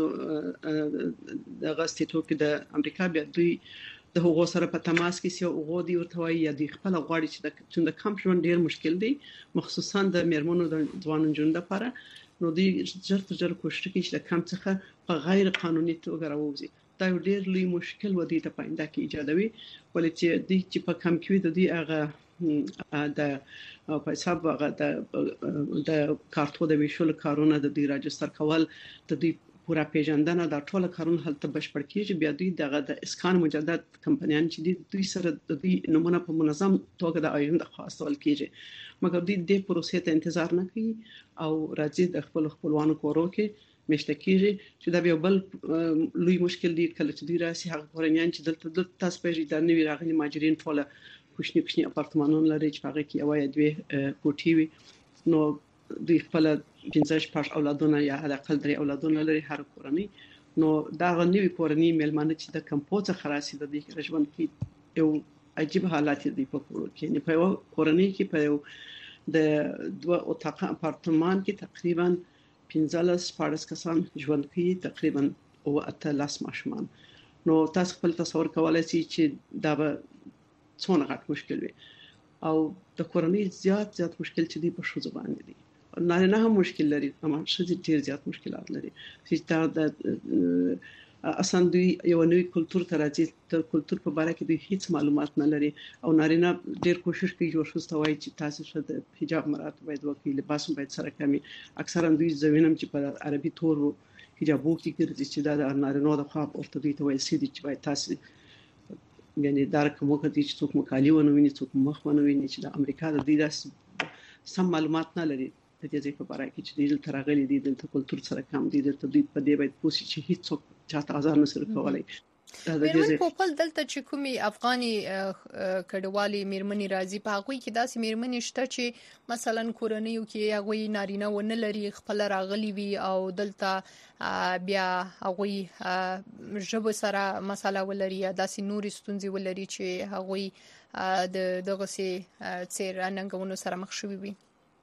Speaker 13: د غستېتو کې د امریکا بیا دوی د هغو سره په تماس کې سي او هغو دی ورته وایي یا دی خپل غواړي چې د کمپ ژوند ډیر مشکل دی، مخصوصا د میرمنو د ځوانو ژوند لپاره. نو دی ژر تر ژره کوشش کوي چې د کمپ څخه په غیر قانوني توګه راوځي. دا یو ډیر لوی مشکل ودی ته پاینده کې ایجادوي، ولې چې دی چې په کمپ کې د دې هغه د په حساب هغه د کارتو د ویشل کارونه د دې راجستر کول د دې پورا پیژندنه د ټوله کارونه هلته بشپړ کیږي. بیا دوی دغه د اسکان مجدد کمپنیان چې دوی سره د دې نمونه په منظم توګه د آیون د خاصول کیږي، مګر دوی د پروسې ته انتظار نه کوي او راځي د خپل خپلوانو کورو کې مشته کیږي چې دا یو بل لوی مشکل دی. کله چې دوی راسي هغه کورنیان چې دلته د تاسو په اړه د نوی راغلي ماجرین ټوله کوچني کوچني اپارتمانونه لري چې هغه کې یو یا دوه کوټې وي، نو دوی خپل پنځه شپږ اولادونه یا حداقل درې اولادونه لري هر کورنۍ. نو دا غنوي کورنۍ ملمانه چې د کمپوز خلاصي د دې ژوند کې یو عجیب حالات دي په کورو کې. نه په کورنۍ کې په د دوه اتاقه اپارتمان کې تقریبا پنځه لس پارس کسان ژوند کوي، تقریبا او اته لاس ماشومان. نو تاسو خپل تصور کولای شئ چې دا به څونه غټ مشکل وي او د کورنۍ زیات زیات مشکل چې دی په شوزو باندې دي. نارینه هم مشکل لري، اما شذې ډیر زیات مشکلات لري چې دا د اصلا دوی یو نوې کلچر ته راځي، د کلچر په اړه کې دوی هیڅ معلومات نه لري او نارینه ډیر کوشش کوي چې ورسته وایي چې تاسو شته حجاب مراد باید وکړي، لباس باید سره کمی. اکثرا دوی زوینم چې په عربي تور حجابو کې ګرځي چې دا د نارینه د خوا ورته دوی ته وایي چې باید تاسو یعنی دا کوم وخت چې څوک مقالي ونویني څوک مخ ونویني چې د امریکا د دې داس سم معلومات نه لري د دې په اړه کې چې د ترغلي دي د کلچر سره کم دي د تدوی په دې باید پوسی چې هیڅ څوک چاته آزار نه سره کولای.
Speaker 1: میرمن پوپل دلته چې کومي افغاني کډوالي میرمنې راځي په هغه کې داسې میرمنې شته چې مثلا کورنیو کې هغه نارینه ونه لري، خپل راغلي وي او دلته بیا هغه ژبه سره مسله ولري یا داسې نورې ستونزې ولري چې هغه د دغه سي چیر انګونو سره مخ شوي وي.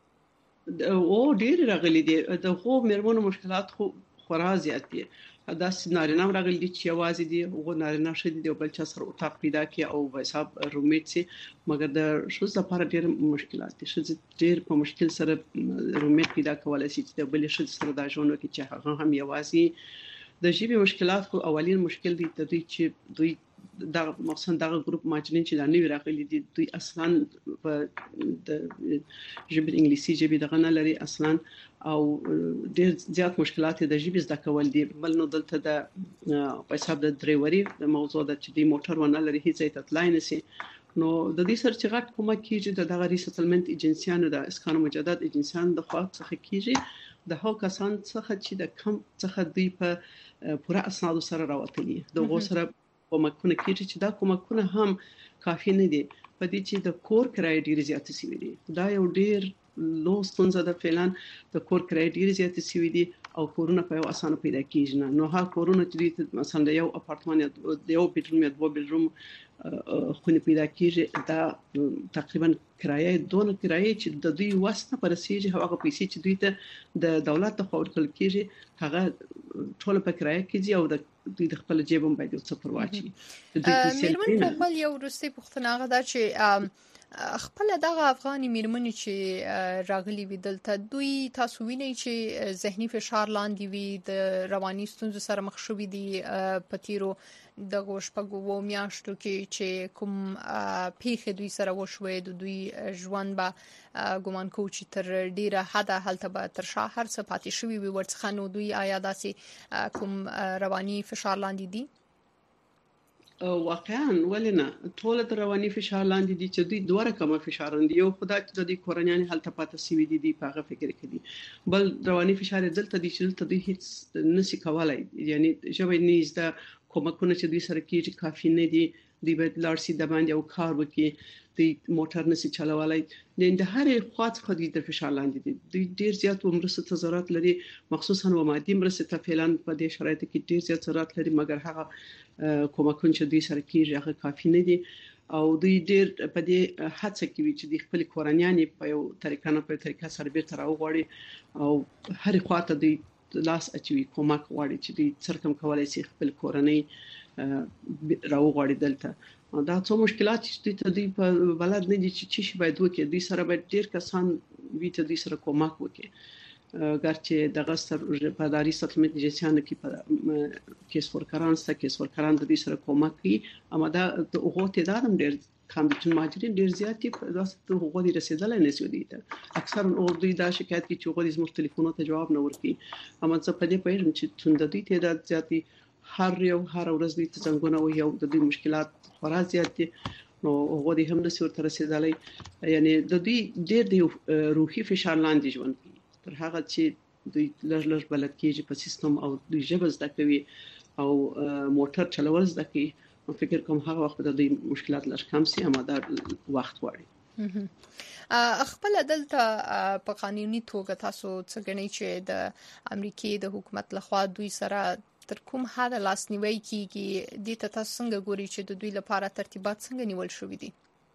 Speaker 13: او ډیر راغلي دي د خو میرمنو مشکلات خو خورا زیات دي. دا نارینه راغلي دي چې आवाज دي او نارینه شدي دی بل چا سره اتاق پیدا کی او حساب رومېټ سي، مګر د شوز لپاره ډېر مشکلات دي. شوز ډېر په مشکل سره رومېټ پیدا کولای شي چې د بل شوز سره دا ژوند کې چې هغه هم یوازې د ژبې مشکلات خو اولین مشکل دی ته دوی چې دوی د مخصوصا دغه ګروپ ماجرین چې د نوی راغلي دي دوی اصلا په د ژبې انګلیسي ژبې دغه نه لري اصلا او ډېر زیات مشکلات د ژبې زده کول دي بل نو دلته د په حساب د ډرایوري د موضوع د چې د موټر ونه لري هیڅ ځای ته تلای نشي نو د دې سره چې غټ کومه کیږي د دغه ریسټلمنت ایجنسیانو د اسکان مجدد ایجنسیانو د خوا څخه کیږي د هغو کسان څخه چې د کم څخه دوی په پوره اسنادو سره راوتلي دغه سره کومکونه کیږي چې دا کومکونه هم کافي نه دي په دې چې د کور کرایه ډیر زیات شي دي دا یو ډیر لو ستونزه ده فعلا د کور کرایه ډیر زیات شي دي او کورونه په یو اسانه پیدا کیږي نو ها کورونه چې مثلا یو اپارتمان یا یو بیډروم یا دوه بیډروم خونه پیدا کیږي دا تقریبا کرایه دونه کرایه چې د دوی واسطه پرسیږي هغه پیسې چې دوی ته د دولت ته ورکول کیږي هغه ټول په کرایه کیږي او د دوی د خپل جیبم باید څه پرواچي
Speaker 1: میرمن په خپل یو وروستي پوښتنه غواړم دا چې خپل دغه افغاني میرمنې چې راغلي وي دلته دوی تاسو وینئ چې ذهني فشار لاندې وي د رواني ستونزو سره مخ شوي دي په تیرو دغه شپږو میاشتو کې چې کوم پیښې دوی سره وشوي د دوی ژوند به ګومان کوو چې تر ډیره حده هلته به تر شا هر څه پاتې شوي وي ورڅخه نو دوی آیا داسې کوم رواني فشار لاندې دي
Speaker 13: واقعا ولنه ټول د رواني فشار لاندې دي چې دوی دوه رقمه فشار دي یو خدای چې د دې کورنیان هلته پاتې سوي دي دی په هغه فکر کوي بل رواني فشار دلته دي چې دلته دوی هیڅ نشي کولای یعنی ژبه نيزده کومکونه چې دوی سره کیږي کافي نه دي دوی به لارسي د باندې او کار وکړي دوی موټر نشي چلولای د هرې خواص خو دې د فشار لاندې دي دوی ډیر زیات مرسته ته ضرورت لري مخصوصا و مادي مرسته ته فعلا په دې شرایطو کې ډیر زیات ضرورت لري مګر هغه کومکونه چې دوی سره کیږي هغه کافي نه دي او دوی ډیر په دې هڅه کوي چې د خپل کورنیان په یو طریقه نه په طریقه سره بیرته راوغړي او هرې خواته دوی لاس اچوي کومک غواړي چې دوی څرکم کولای شي خپل کورنۍ راوغړي دلته دا څو مشکلات چې ته دوی په بلد نه دي چې چی باید وکړي دوی سره باید ډیر کسان وي ته دوی سره کومک وکړي ګرچې دغه سره په داري سټلمنت ایجنسیانو کې په کیس ورکران سره کیس ورکران د دې سره کومک کوي اما دا هغه تعداد هم ډیر کم دي چې ماجرین ډیر زیات دي داسې هغه دي رسیدل نه سوي دي اکثر او دوی دا شکایت کوي چې هغه د مختلفونو ته جواب نه ورکړي اما څه په دې پېژم چې څنګه دوی تعداد زیات هر یو هر ورځ دوی څنګه او یو د دې مشکلات خورا زیات دي نو هغه دې هم نه سور تر رسیدلای یعنی د دې ډیر دی روحي فشار لاندې ژوند کوي تر هغه چې دوی لږ لږ بلد کېږي په سیستم او دوی ژبه زده کوي او موټر چلول زده کوي نو فکر کوم هغه وخت د دې مشکلات لږ کم سي اما دا وخت غواړي
Speaker 1: خپل دلته په قانوني توګه تاسو څه غنئ چې د امریکای د حکومت لخوا دوی سره تر کوم حد لاسنیوي کیږي د تاسو څنګه ګوري چې د دوی لپاره ترتیبات څنګه نیول شوې دي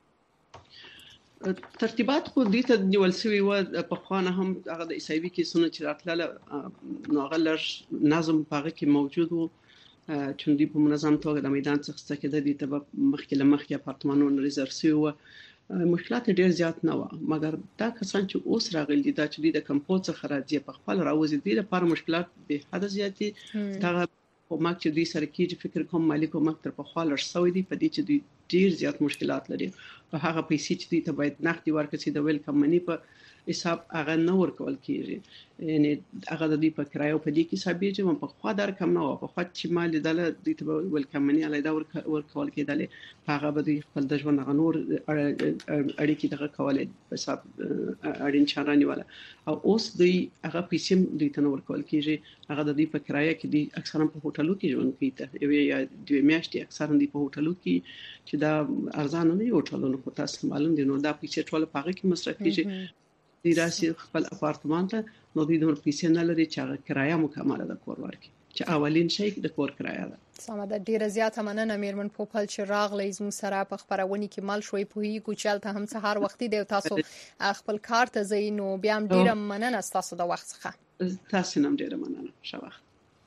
Speaker 13: ترتیبات خو دې ته نیول شوی و په خوانه هم هغه د ایسایوي کې سونه چې راتلله نو هغه لږ نظم پاره کې موجود وو چې دوی په منظم توګه د میدان څخه څخه د دې ته مخکې لمخې اپارتمانونو ریزرو شوی و مشکلات ډیر زیات نه و مګر دا کسان چې اوس راغلي دا چې د کمپوز څخه راځي په خپل راوځي دي لپاره مشکلات به حد زیات دي دا کومک چې دوی سره کېږي فکر کوم مالی کومک تر په خوا لږ سوي دي په دې چې دوی ډیر زیات مشکلات لري او هغه پیسې چې دوی ته باید نقدي ورکړي د ویل کمپنی په حساب هغه نه ورکول کیږي یعنی هغه د دې په کرایو په دې کې حسابېږي مې په خوا در کم نه و په خوا چې مال دله دوی ته ویل کمپنی علیدا ورکول کېدل هغه به دوی خپل د ژوند غنور اړیکې دغه کولې په حساب اړین چارانې ولا او اوس دوی هغه پیسې دوی ته ورکول کیږي هغه د دې په کرایه کې دي اکثرا په هوټلو کې ژوند کوي ته یا دوی میاشتې اکثرا دي په هوټلو کې چې دا ارزانه نه یو هوټلونو خو تاسو معلوم دي نو دا پیسې ټول په هغه کې مصرف کیږي دی راسي خپل اپارتمان ته نو دوی د پیسې نه لري چې هغه کرایه مکمله ده کور ورکړي چې اولین شی د کور کرایه ده
Speaker 1: سمه ده ډیره زیاته مننه میرمن پوپل چې راغلی زموږ سره په خبرونه کې مل شوي په هی کوچالته هم سهار وختي دی تاسو خپل کار ته زینو بیا هم ډیره مننه تاسو د وخت څخه
Speaker 13: تاسو نم ډیره مننه ښه وخت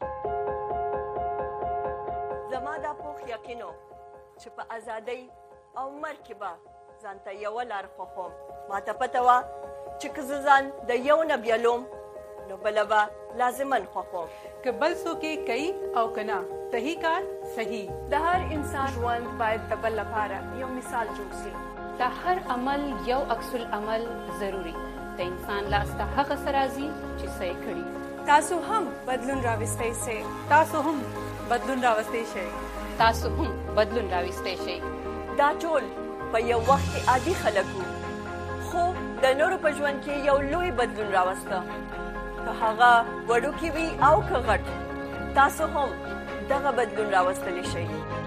Speaker 14: زما د پوخ یقینو چې په ازادۍ او مرکبه ځانته یو لار خو ما ته پته و چې کززان د یو نه بیلوم نو بلبا لازمن خوخو
Speaker 8: که بل څوک کوي او کنا صحیح کار صحیح
Speaker 15: د هر انسان ژوند باید د بل لپاره یو مثال جوړ شي
Speaker 2: د هر عمل یو عکس العمل ضروری د انسان لاس ته هغه سرازي چې صحیح کړي
Speaker 15: تاسو هم بدلون راوستئ شئ
Speaker 8: تاسو هم بدلون راوستئ شئ
Speaker 2: تاسو هم بدلون راوستئ شئ
Speaker 14: دا ټول په یو وخت کې عادي خلکو خو د نورو په ژوند کې یو لوی بدلون راوسته که هغه وړوکی وي او که غټ تاسو هم دغه بدلون راوستلی شئ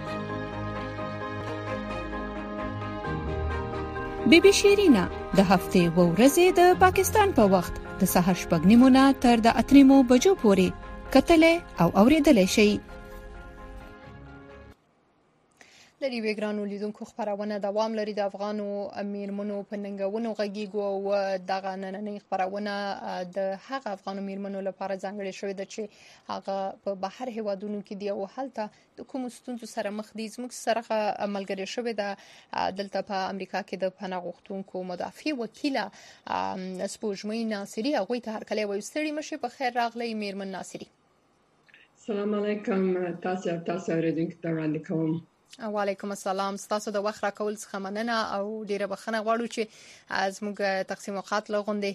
Speaker 2: بی بی شیرینا د هفته و ورځې د پاکستان په وخت د سهار شپږ نیمو نه تر د اتریمو بجو پورې کتلې او اوریدلې شي
Speaker 1: لري وګرانو لیدونکو خبرونه دوام لري د افغانو میرمنو په ننګونو غږیږي او دغه نننۍ خبرونه د هغه افغانو میرمنو لپاره ځانګړې شوې ده چې هغه په بهر هیوادونو کې دی او هلته د کوم ستونزو سره مخ دي زموږ سره عملګری شوې ده دلته په امریکا کې د پناه غوښتونکو مدافع وکیله سپوږمۍ ناصری هغه ته هرکلی وایي ستړي مشه په خیر راغلی میرمن ناصری
Speaker 16: السلام علیکم تاسو تاسو اوریدونکو ته وړاندې کوم
Speaker 1: وعلیکم السلام تاسو د وخت راکول څخه مننه او ډیره بخښنه غواړو چې زموږ تقسیم اوقات لغوندې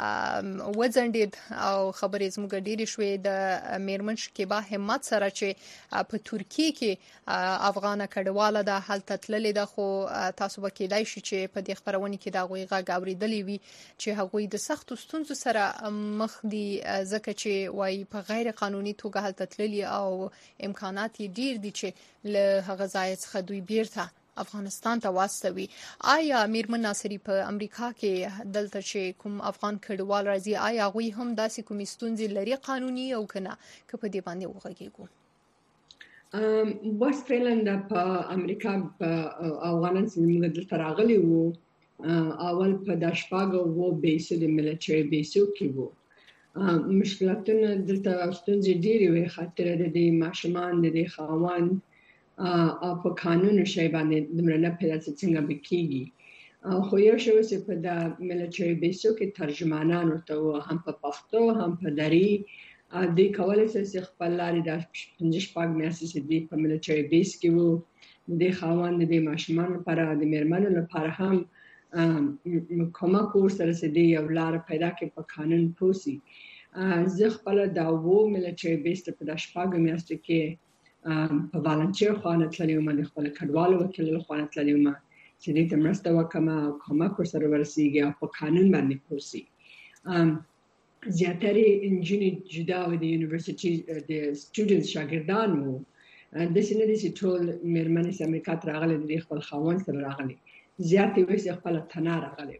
Speaker 1: وځنډید او خبرې زموږ ډیره شوې د میرمن شکیبا همت سره چې په ترکیه کې افغانه کډواله ده هلته تللې ده خو تاسو به کېدای شي چې په دې خبرونه کې دا غوي غږ اوریدلې وي چې هغوی د سختو ستونزو سره مخ دي ځکه چې وایي په غیر قانوني توګه هلته تللې او امکانات یې ډیر دي چې له هغه ځای څخه دوی بیرته افغانستان ته واستوي آیا میرمن ناصری په امریکا کې دلته چې کوم افغان کډوال راځي آیا غوي هم داسې کوم ستونزې لري قانوني او کنه که په دې باندې وغږیږو
Speaker 16: ام بس فعلا په امریکا په افغانان څنګه دلته راغلي وو اول په داشپاګو وو بیسو د ملټری بیسو کې وو مشکلاتونه دلته ستونزې ډېرې وي خاطر د دې ماشومان د دې خاوند او په قانون شی باندې دمرنه پیدا څنګه بکیږي خو یو شی چې په د ملټری بیسو کې ترجمانان ورته هم په پښتو هم په دری د کولای چې خپل لارې د پنځه شپږ میاشتې دی په ملټری بیس کې وو د خاوند د ماشومان لپاره د میرمنو لپاره هم کومه کورس سره سدي یو لار پیدا کې په قانون پوسی زه خپل دا وو ملټری بیس په د شپږ میاشتې کې په والنټیر خوانه تللی وم د خپل کډوالو وکیل خوانه تللی وم چې دې ته مرسته وکم او کومه کورس سره ورسیږي او په قانون باندې پوسی زیاتره انجینری جدا و د یونیورسيټي د سټوډنټس شاګردان وو د سینې د ټول میرمنې امریکا ته راغلي د خپل خاوند سره راغلي زیاتې وسې خپل تنه راغلي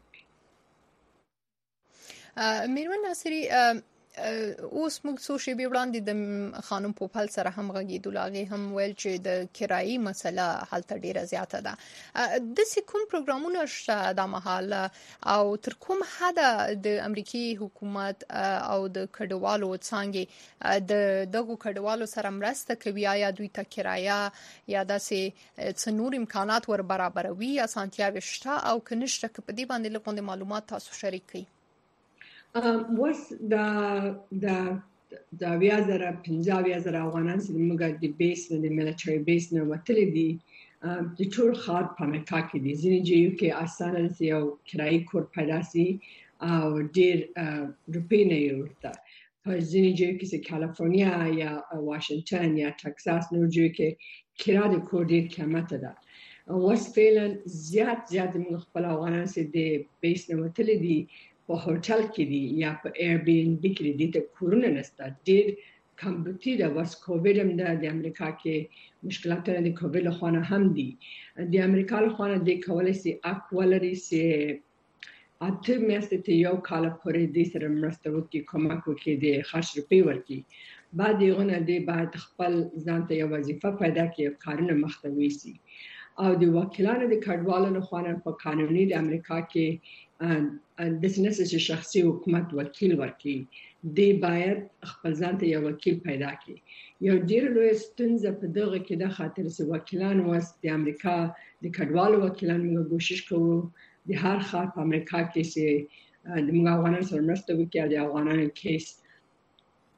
Speaker 1: میرمن ناصری اوس موږ څو شی به وړاندې د خانم پوپل سره هم غږیدل هغه هم ویل چې د کرایي مسله حالت ډیره زیاته ده د کوم پروګرامونه شته د محاله او تر کوم حد د امریکای حکومت او د کډوالو څنګه د دغه کډوالو سره مرسته کوي یا دوی ته کرایه یا داسې څنور امکانات ور برابروي اسانتیاوي شته او کنيشته په دې باندې لږ معلومات تاسو شریک کړئ
Speaker 16: وس دا دا دا بیا زره پنځه بیا زره افغانان چې موږ د بیس د ملټری بیس نه وتلې دي د ټول خار په امریکا کې دي ځینې چې کې اسانه سي او کرایي کور پیدا سي او ډیر روپی نه ورته په ځینې چې کې کالیفورنیا یا واشنگټن یا ټکساس نو چې کې کرا د کور ډیر قیمت ده وس فعلا زیات زیات موږ خپل افغانان چې د بیس نه وتلې دي په هوټل کې دي یا په ایر بی ان بی کې دي ته کورونه نشته ډېر کمبودي دا واس کووډ هم د امریکا کې مشکلاتونه د کووډ له خوا هم دي د امریکا له خوا د کولای سي اکوالري سي اته میاشتې ته یو کال پورې د سره مرسته وکړي کومه کوي د خاص روپی ورکړي بعد یې غوڼه دی بعد خپل ځان ته یو وظیفه پیدا کړي کارونه مختوي سي او د وکیلانو د کډوالو له خوا په قانوني د امریکا کې د سنسي شخصي حکومت وکیل ورکړي دی باید خپل ځان ته یو وکیل پیدا کړي یو ډیر لوی ستونزه په دغه کې د خاطر چې وکیلان واس د امریکا د کډوالو وکیلان موږ کوشش کوو د هر خار په امریکا کې چې د موږ افغانانو سره مرسته وکړي د افغانانو کیس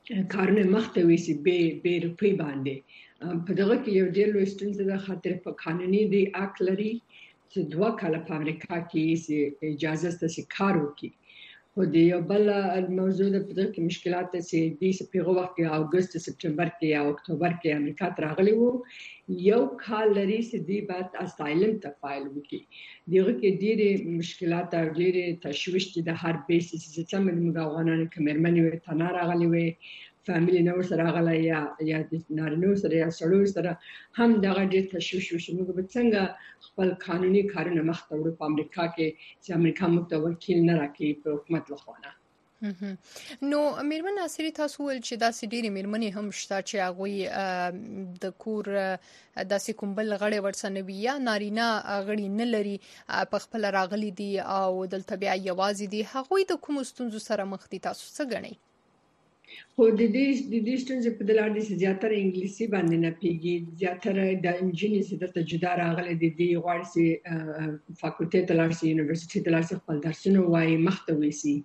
Speaker 16: کارونه مخته وسی به به روپی باندې په دغه کې یو ډېر لوی ستونزه ده خاطر په قانوني دی اک لري چې دوه کاله په امریکا کې اجازه ستاسو کار وکړي خو د یو بل موضوع د په دغه کې مشکلات چې د پیغو وخت کې اگست سپتمبر کې او اکتوبر کې امریکا ته راغلي وو یو کال لري چې دی بعد اسایلم ته فایل وکړي دغه کې ډېرې مشکلات او ډېرې تشویش دي د هر بیسس چې څنګه موږ افغانانو کمرمنې وي تنه راغلي وي فاميلي نو سره غلا یا یا د نارینو سره یا سړیو سره هم دغه ډېر تشویش وشو موږ به څنګه خپل قانوني کارونه مخته وړو په امریکا کې چې امریکا موږ ته وکیل نه راکړي په حکومت لخوا
Speaker 1: نو میرمن ناصری تاسو ول چې داسې ډېری میرمنې هم شته چې هغه د کور داسې کومبل غړي ورسنوي یا نارینه غړي نه لري په خپل راغلي دي او دلته بیا یوازې دي هغه د کوم ستونزو سره مخ دي تاسو څه غنئ
Speaker 16: خو د دې د دې ستونزې په دلار دي چې زیاتره انګلیسي باندې نه پیږي زیاتره د انجینري چې د تجدا راغلي دي د غواړي چې فاکولټي ته لاړ شي یونیورسيټي ته لاړ شي خپل درسونه وایي مخته وسی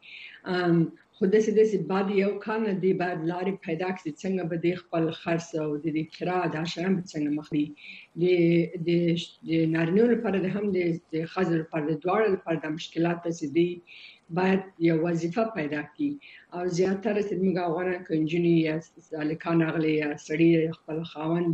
Speaker 16: خو د دې چې بعد یو کال دی بعد لاري پیدا کړي څنګه به د خپل خرڅ او د کرا د شرم څنګه مخري د د نارینه لپاره د هم د خزر لپاره د دوړ لپاره د مشکلات چې دي باید یو وظیفه پیدا کړي او زیاتره چې موږ غواړو چې انجینري یا الکان اغلی یا سړی خپل خاوند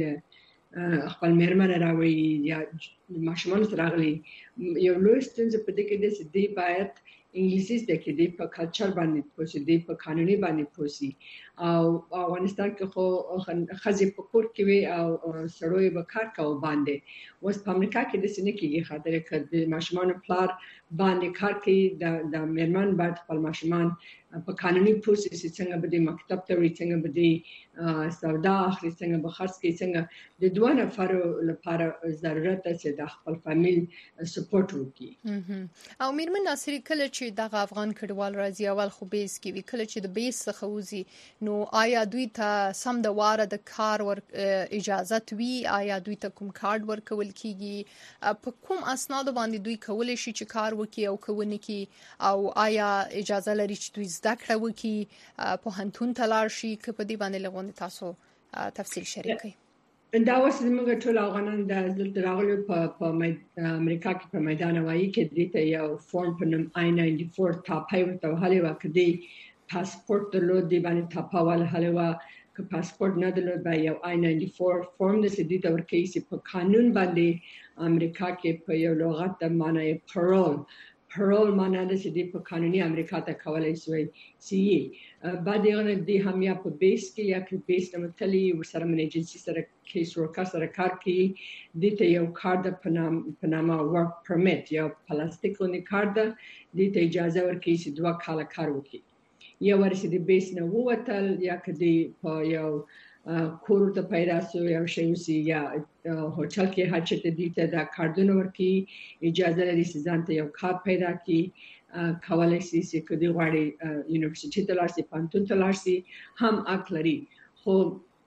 Speaker 16: خپل میرمن راوي یا ماشومان سره راغلي یو لوی ستونزه په دې کې ده چې دی باید انګلیسي زده کړي دی په کلچر باندې پوسی دی په قانوني باندې پوسی او افغانستان کې خو خزي په کور کې وي او سړوي به کار کوي باندې اوس په امریکا کې د سینې کې خاطر کړي ماشومان پلار باندې کار کوي د د میرمن باید خپل ماشومان په قانوني پوسی څنګه به د مکتب ته وي څنګه به د سودا اخلي څنګه به خرڅ کوي څنګه د دوه نفرو لپاره ضرورت ده چې د خپل فامیل سپورټ وکړي
Speaker 1: او میرمن ناصری کله چې دغه افغان کډوال راځي اول خو بیس کې وی کله چې د بیس څخه وځي نو آیا دوی ته سم د واره د کار ور اجازه وی آیا دوی ته کوم کارت ورکول کیږي په کوم اسناد باندې دوی کولای شي چې کار وکړي او کوونه کی او آیا اجازه لري چې دوی زده کړه وکړي په هنتون تلار شي که په دې باندې لغون تاسو تفصیل شریک کړئ
Speaker 16: دا اوس موږ ټول افغانان د دلته راغلو په امریکا کې په میدان وایي کې د ته یو فورم په نوم آی ناینټي فور تاپای ورته هلي وکړي پاسپورت درلود دی باندې تاپاول هلوا که پاسپورت نه درلود با یو آی ناینټي فور فورم د سدي تور کې چې په قانون باندې امریکا کې په یو لغت د معنی پرول پرول معنی د سدي په قانوني امریکا ته کولای شي سی بعد یې د هم یا په بیس کې یا په بیس د متلی ورسره من ایجنسی سره کیس ورکر سره کار کوي د ته یو کارت په نام په نامه ورک پرمټ یا پلاستیکونی کارت د ته اجازه ورکړي چې دوه کاله کار وکړي یا ورسې د بیس نه ووتل یا کدی په یو کور ته پیدا شو یا شوسی یا هوټل کې هڅه ته دي ته دا کارتونه ورکړي اجازه لري چې ځان ته یو کار پیدا کړي کولای شي چې کدی غواړي یونیورسيټي ته لاړ شي پانتون ته لاړ شي هم اکلري خو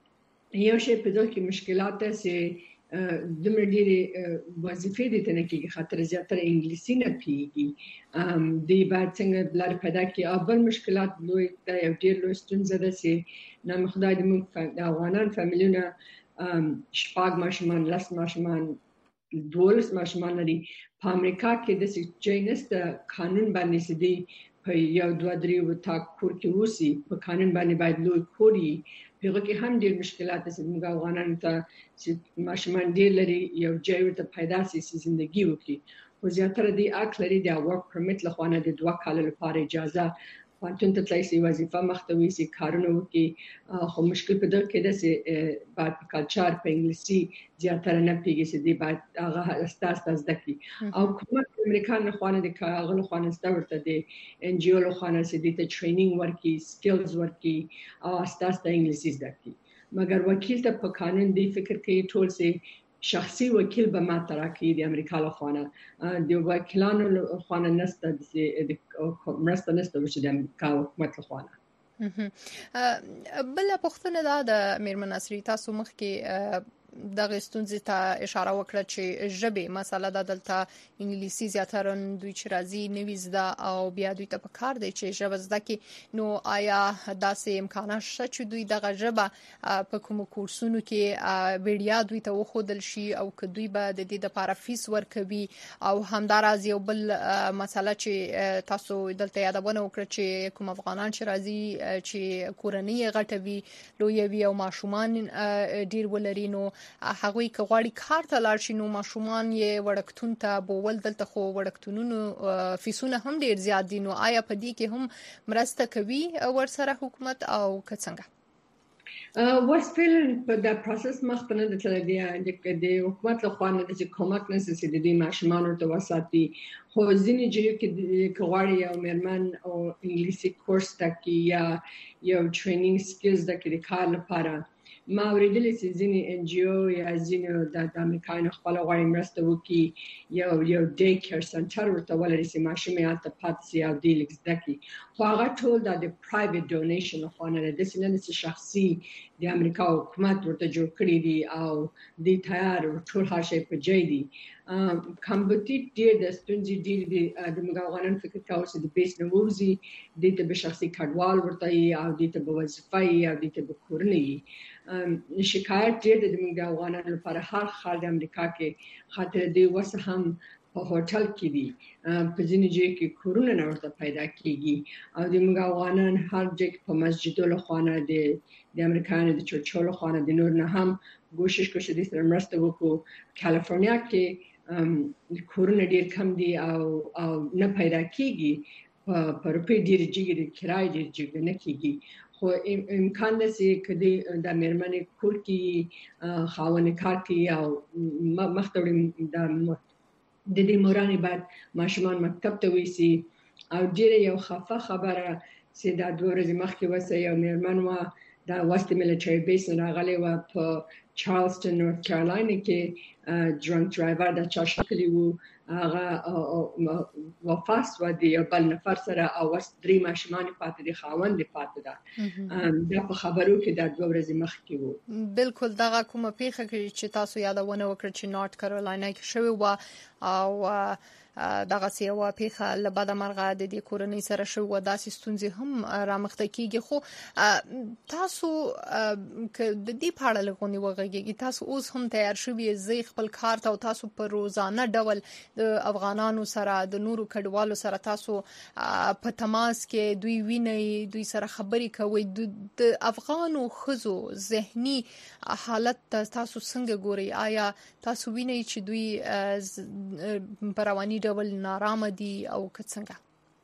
Speaker 16: یو شی په دغه کې مشکلات ده چې د مډيري وظیفې دي ته نه کې خاطر زیاتره انګلیسي نه پیږي د بعد څنګه بلار پیدا کې اول مشکلات لوی دا یو ډیر لوی ستونزه ده چې نام خدای دې موږ د افغانان فامیلیونه شپږ ماشومان لاس ماشومان دولس ماشومان لري په امریکا کې د سچینس د قانون باندې سدي په یو دوه درې وتا کور کې وسی په قانون باندې باید لوی کوري پیغه کې هم ډیر مشکلات دي چې موږ افغانانو ته چې ماشومان ډیر لري یو ځای ورته پیدا شي چې ژوندۍ وکړي خو زیاتره دي اکلري د ورک پرمټ لخوانه د دوه کال لپاره اجازه پانتون ته تلای شي وظیفه مختوي سي کارونه وکړي خو مشکل په دغه کې ده چې بعد کلچر په انګلیسي زیاتره نه پیږي چې دی بعد هغه استاس تاسو دکی او کومه امریکان خوانه د کاغل خوانه ستورته دي ان جی او خوانه چې د ټریننګ ورکی سکلز ورکی او استاس د انګلیسي دکی مګر وکیل ته په قانون دی فکر کوي ټول سي شخصي وکیل به ما تراکي د امریکا له خوانه د وکیلانو خوانه نسته د مرسته نسته چې د امریکا حکومت له خوانه
Speaker 1: بل پښتنه دا د میرمن ناصری تاسو مخ کې د غستونځ ته اشاره وکړه چې ژبه مسله د دلته انګلیسي زیاتره دوی چې راځي نوي زده او بیا دوی ته پکار دی چې ژبه زده کې نو آیا داسې امکانات شته چې دوی دغه ژبه په کوم کورسونو کې ویډیا دوی ته وښودل شي او که دوی به د دې لپاره فیس ورکوي او همداراز یو بل مسله چې تاسو دلته یادونه وکړه چې کوم افغانان چې راځي چې کورنۍ غټوي لوی وي او ماشومان ډیر ولري نو هغه کې غواړي کار ته لاړ شي نو ماشومان یې وړکتون ته بول دلته خو وړکتونونو فیسونه هم ډیر زیات دي نو آیا په دې کې هم مرسته کوي ورسره حکومت او که څنګه
Speaker 16: وسپیلن په دا پروسس مخته نه د د حکومت له خوا نه د کومک نسي د دې ماشومان ورته وساتي خو ځینې چې کې غواړي یو مرمن او انګلیسي کورس تکي یا یو ټریننګ سکills د کې کار لپاره ما ورېدلې چې ځینې ان جی او یا ځینې د امریکایانو خپل غواړي مرسته وکړي یو یو ډے کیر سنټر ورته ولري چې ماشومان یې ته پاتې او د لیکس دکی خو هغه ټول د پرایویټ ډونیشن خو نه د سینې شخصي د امریکا حکومت ورته جوړ کړی دي او د تیار ټول هر شی په جای دي کمبودي ډیر د ستونزې ډیر د مګاوغانن فکر کاوه چې د بیس نووزي د ته به شخصي کډوال ورته او د ته به وظیفه او د ته به کورنۍ شکایت ډیر د مګاوغانن لپاره هر خال د امریکا کې خاطر دی وسه هم په هوټل کې دي په ځینې ځای کې کورونه نه ورته پیدا کیږي او د مګاوغانن هر ځای په مسجدونو خانه دي د امریکایانو د چرچونو خانه د نور نه هم کوشش کوي چې د سره مرسته وکړو کالیفورنیا کې کورونه ډیر کم دي او او نه پیدا کیږي په روپی ډیر جګړه کرای ډیر جګړه نه کیږي خو امکان ده چې کدي د مرمنې کور کې خاونه کار کوي او مختوړي د د دې موراني بعد ماشومان مکتب ته وېسي او ډیر یو خفه خبره چې دا دوه ورځې مخکې وسه یو مرمن وا دا وست ملټری بیس نه غلي و په چارلستون نورث کیرولاینا کې ډرنک ډرایور د چا شکلی وو هغه وفاس و دی بل نفر سره او وست درې ماشومان پاتې دي خاوند پاتې ده دا په خبرو کې د دوه ورځې مخکې وو
Speaker 1: بالکل دغه کومه پیښه چې تاسو یادونه وکړه چې نورث کیرولاینا کې شوی و او دغه سیوا پیښه لبد مرغه د دې کورنۍ سره شو و داسې ستونزې هم رامخته کیږي خو تاسو ک د دې پاړه لغونی وغږیږي تاسو اوس هم تیار شوی زی خپل کار ته او تاسو په روزانه ډول د افغانانو سره د نورو کډوالو سره تاسو په تماس کې دوی ویني دوی سره خبرې کوي د افغانو خزو ذهني حالت تاسو څنګه ګوري آیا تاسو ویني چې دوی پرواني ډول نارامه دي او څنګه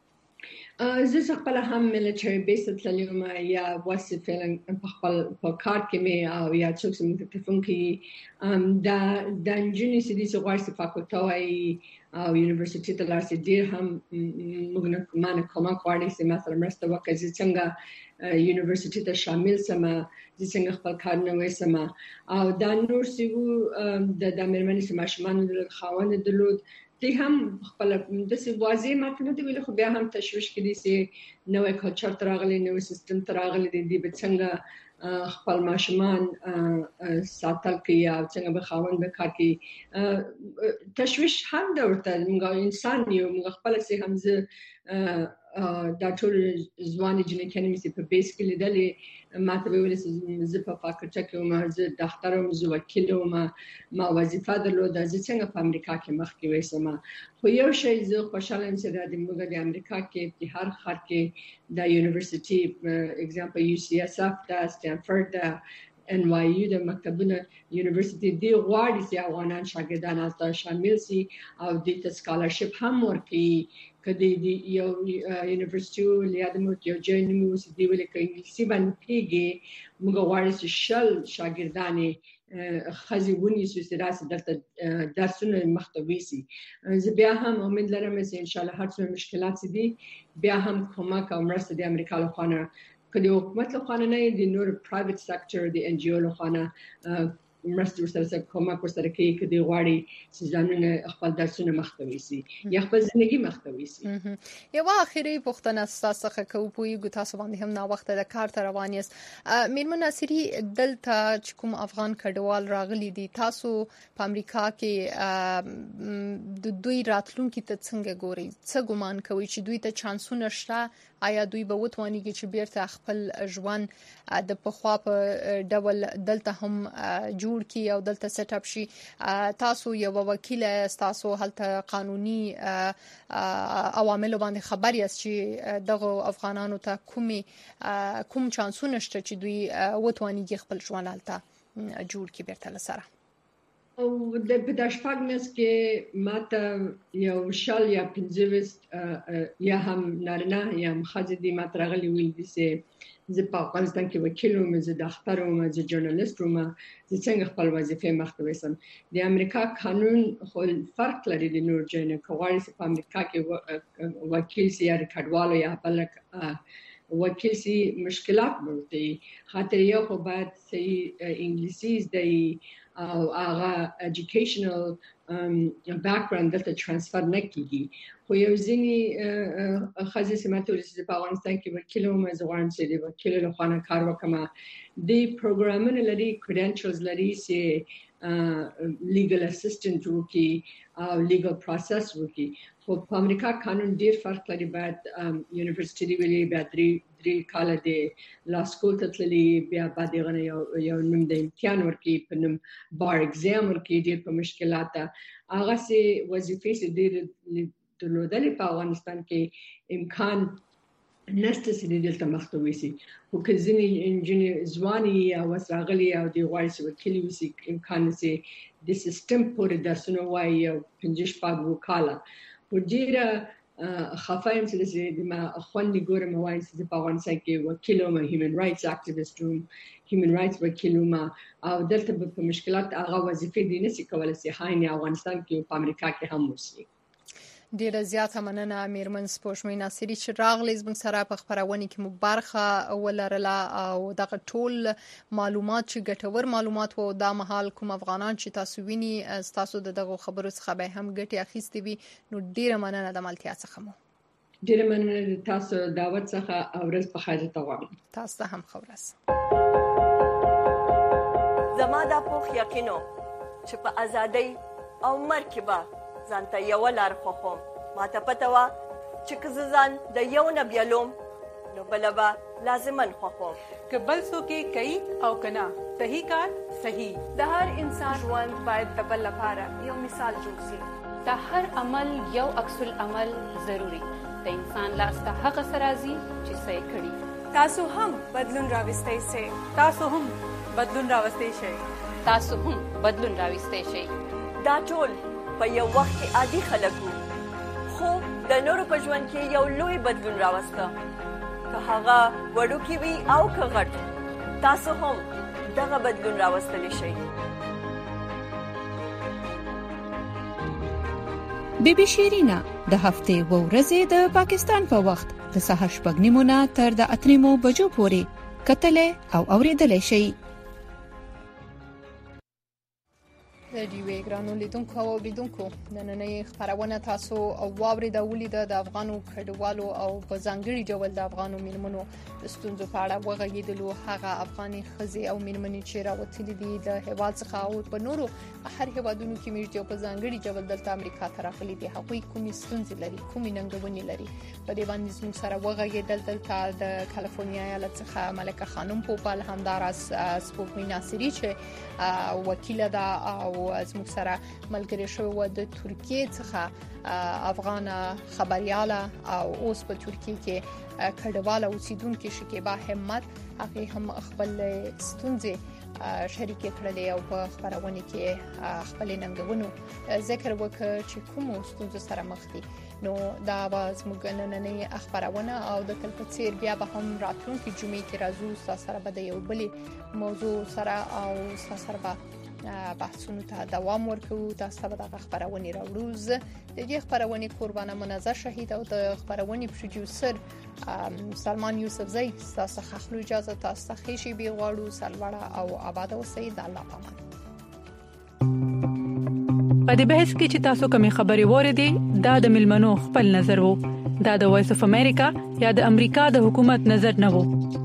Speaker 16: زه خپل هم ملټری بیس تللم یا واسه فعلا په خپل په کار کې مې او یا څوک سم تلفون کې دا د انجینری سدي څو غواړي فاکولټي او یونیورسيټي ته لاسي ډیر هم موږ نه کومه کوړی چې مثلا مرسته وکړي څنګه یونیورسيټي ته شامل سم د څنګه خپل کار نه وسم او دا نور سیو د د مرمنې سماشمان د خاوند دلود ته هم خپل د څه واضح ماته نه دی ویل خو بیا هم تشويش کړي چې نوې کلچر تراغلي نوې سیستم تراغلي د دې څنګه خپل ماشومان ساتل کوي او څنګه به خاوند به کار کوي تشويش هم د ورته موږ انسان یو موږ خپل څه هم زه دا ټول ځواني جنې کني مې په بیس کې لیدلې ماته ویل چې زه په فاکولټه کې ما زه ډاکټر او زه وکیل او ما ما وظیفه درلوده زه څنګه په امریکا کې مخ کې وېسم خو یو شی زه خوشاله یم چې د موږ د امریکا کې په هر خار کې د یونیورسيټي اگزامپل یو سی اس اف دا سټانفورد دا ان وای یو د مکتبونو یونیورسيټي دی غواړي چې افغانان شاګردان تاسو شامل سي او د سکالرشپ هم ورکړي کدی دی یو یونیورسيټي لیادمو یو جنمو سي دی ولې کې انګلیسي باندې پیږي موږ غواړو چې شل شاګردانې خزي ونی چې راځي دلته درسونه مختوي سي زه بیا هم امید لرم چې ان شاء الله هر څه مشکلات دي بیا هم کومک او مرسته د امریکا له خوا نه کله حکومت له خوا نه د نور پرایویټ سېکټر د ان جی او له خوا نه مرسته ورسره کومک ورسره کوي کدي غواړي چې ځانونه خپل درسونه مخته ويسي یا خپل ژوندۍ مخته ويسي.
Speaker 1: یو اخیری پوښتنه تاسو څخه کوم پوي تاسو باندې هم نا وخت د کار تر روان یاست. میرمن ناصری دلته کوم افغان کډوال راغلي دي تاسو په امریکا کې د دوی راتلونکي ته څنګه ګوري؟ څه ګومان کوي چې دوی ته چانسونه شته؟ آیا دوی به وتوانیږي چې بیرته خپل ژوند د پخوا په ډول دلته هم جوړ کړي او دلته سیټ اپ شي؟ تاسو یو وکیل تاسو هلته قانوني عوامل باندې خبر یاست چې دغه افغانانو ته کومي کوم چانسونه شته چې دوی وتوانیږي خپل ژوند هلته جوړ کړي بیرته لسره؟
Speaker 16: او د پداشپاګ مس کې ماته یو شال یا پنځوست یا هم نارینه یا هم ښځې دي ماته راغلي وي چې زه په افغانستان کې وکیل وم، زه ډاکټر وم، زه جورنالست وم، زه څنګه خپل وظیفې مخته وسم. د امریکا قانون خو فرق لري د نور ځایونو. که غواړئ چې په امریکا کې وکیل سي یا کډوال یا بل وکیل سي مشکلات ورته خاطر یو خو باید صحیح انګلیسي زده او هغه ایجوکیشنل بیکګراوند دلته ترانسفر نه کیږي. خو یو ځینې خاصه سمته ورسې په افغانستان کې وکیل او مزغان چې د وکیل له خانه کار وکما د پروګرامونه لري، کریډنشلز لري چې لیګل اسسټنټ وکي او لیګل پروسس وکي. خو په امریکا قانون ډیر فرق لري. باید یونیورسيټي دی ویلي بیا درې درې کال د لا سکول ته تللی، بیا بعد یې یو یو نوم د امتحان ورکي په نوم بار ایگزام ورکي. ډیر په مشکلات هغه سي وظیفې سي ډیر درلودلې په افغانستان کې امکان نشته چې دلته مخته ويسي. خو که ځینې انجینر ځواني او وسراغلي او د غواړي چې وکیل ويسي امکان سي د سیستم پورې درسونه وایي او پنځه شپږ وکاله ډیره خفایم چې د ما خوندې ګورم وایي چې په افغانستان کې وکیل او هیومن رائټس اکټیویسټ وم، هیومن رائټس وکیل وم او دلته په مشکلات هغه وظیفې دي نشي کولای چې هاي نه افغانستان کې په امریکا کې هم وسی.
Speaker 1: ډیره زیاته مننه میرمن سپوږمۍ ناصری چې راغلی زموږ سره په خبرونه کې مو برخه ولرله او دغه ټول معلومات چې ګټور معلومات وو د مهال کوم افغانان چې تاسو ویني تاسو دغه خبرو څخه به هم ګټي اخیستي وي. نو ډیره مننه د ملتیا څخه مو.
Speaker 16: ډیره مننه تاسو دعوت څخه او ورځ په خیر ته غواړم.
Speaker 1: تاسو هم خبرس.
Speaker 14: زما د پوخ یقینو چې په ازادۍ او مرکبه ځانته یو لار خوخم. ما ته پته وا چې که ځان د یو نه بیلوم نو بل به لازمن خوخم.
Speaker 8: که بل څوک کوي او کنا صحیح کار صحیح.
Speaker 15: د هر انسان ژوند باید د بل لپاره یو مثال جوړ شي.
Speaker 2: د هر عمل یو عکس العمل ضروری. د انسان لاس ته هغه سرازي چې صحیح کړي.
Speaker 15: تاسو هم بدلون راوستئ سي.
Speaker 8: تاسو هم بدلون راوستئ شئ.
Speaker 2: تاسو هم بدلون راوستئ شئ.
Speaker 14: دا ټول په یو وخت کې عادي خلک وو، خو د نورو په ژوند کې یو لوی بدلون راوسته. که هغه وړوکی وي او که غټ، تاسو هم دغه بدلون راوستلی شئ.
Speaker 2: بی بی شیرینا د هفته و ورځې د پاکستان په وخت د سهار شپږ نیمو نه تر د اته نیمو بجو پورې کتلې او اوریدلې شئ.
Speaker 1: د دیوی ګرانو لیدونکو او اوریدونکو نننۍ خبرونه تاسو او واورید ولید د افغانو کډوالو او په ځانګړي ډول د افغانو میرمنو د ستونزو په اړه وغږیدلو. هغه افغاني ښځې او میرمنې چې راوتلي دي د هیواد څخه او په نورو هر هیوادونو کې میشته او په ځانګړي ډول دلته امریکا ته راغلي دي. هغوی کومې ستونزې لري، کومې ننګونې لري. په دې باندې زموږ سره وغږیدل دلته د کالیفورنیا ایالت څخه ملکه خانم پوپل، همداراز سپوږمۍ ناصری چې وکیله ده او زموږ سره ملګری شوی و د ترکیه څخه افغان خبرياله او اوس په ترکیه کې کډوال اوسیدونکو شکیبا همت. هغه هم خپل ستونزې شریک کړلې او په خبرونه کې خپل ننګونو ذکر وکړ چې کوم ستونزې سره مخ دي. نو دا واز موږ نننۍ خبرونه او د تلپڅیر بیا به هم راتلونکي جمعې کې راځو تاسو سره به یو بلې موضوع سره او تاسو سره به بحثونو ته دوام ورکوو. تاسو به د خبرونه راوړوز د دې خبرونه قربانه منازه شهید او د خبرونه پروډوسر سلمان یوسفزئی. تاسو خپل اجازه تاسو خېشي بي غواړو سلوړه او آباد اوسئ. د الله پامان.
Speaker 8: په دې بحث کې چې تاسو کومې خبرې وریدي دا د ملمنو خپل نظر وو. دا د وایس اف امریکا یا د امریکا د حکومت نظر نه وو.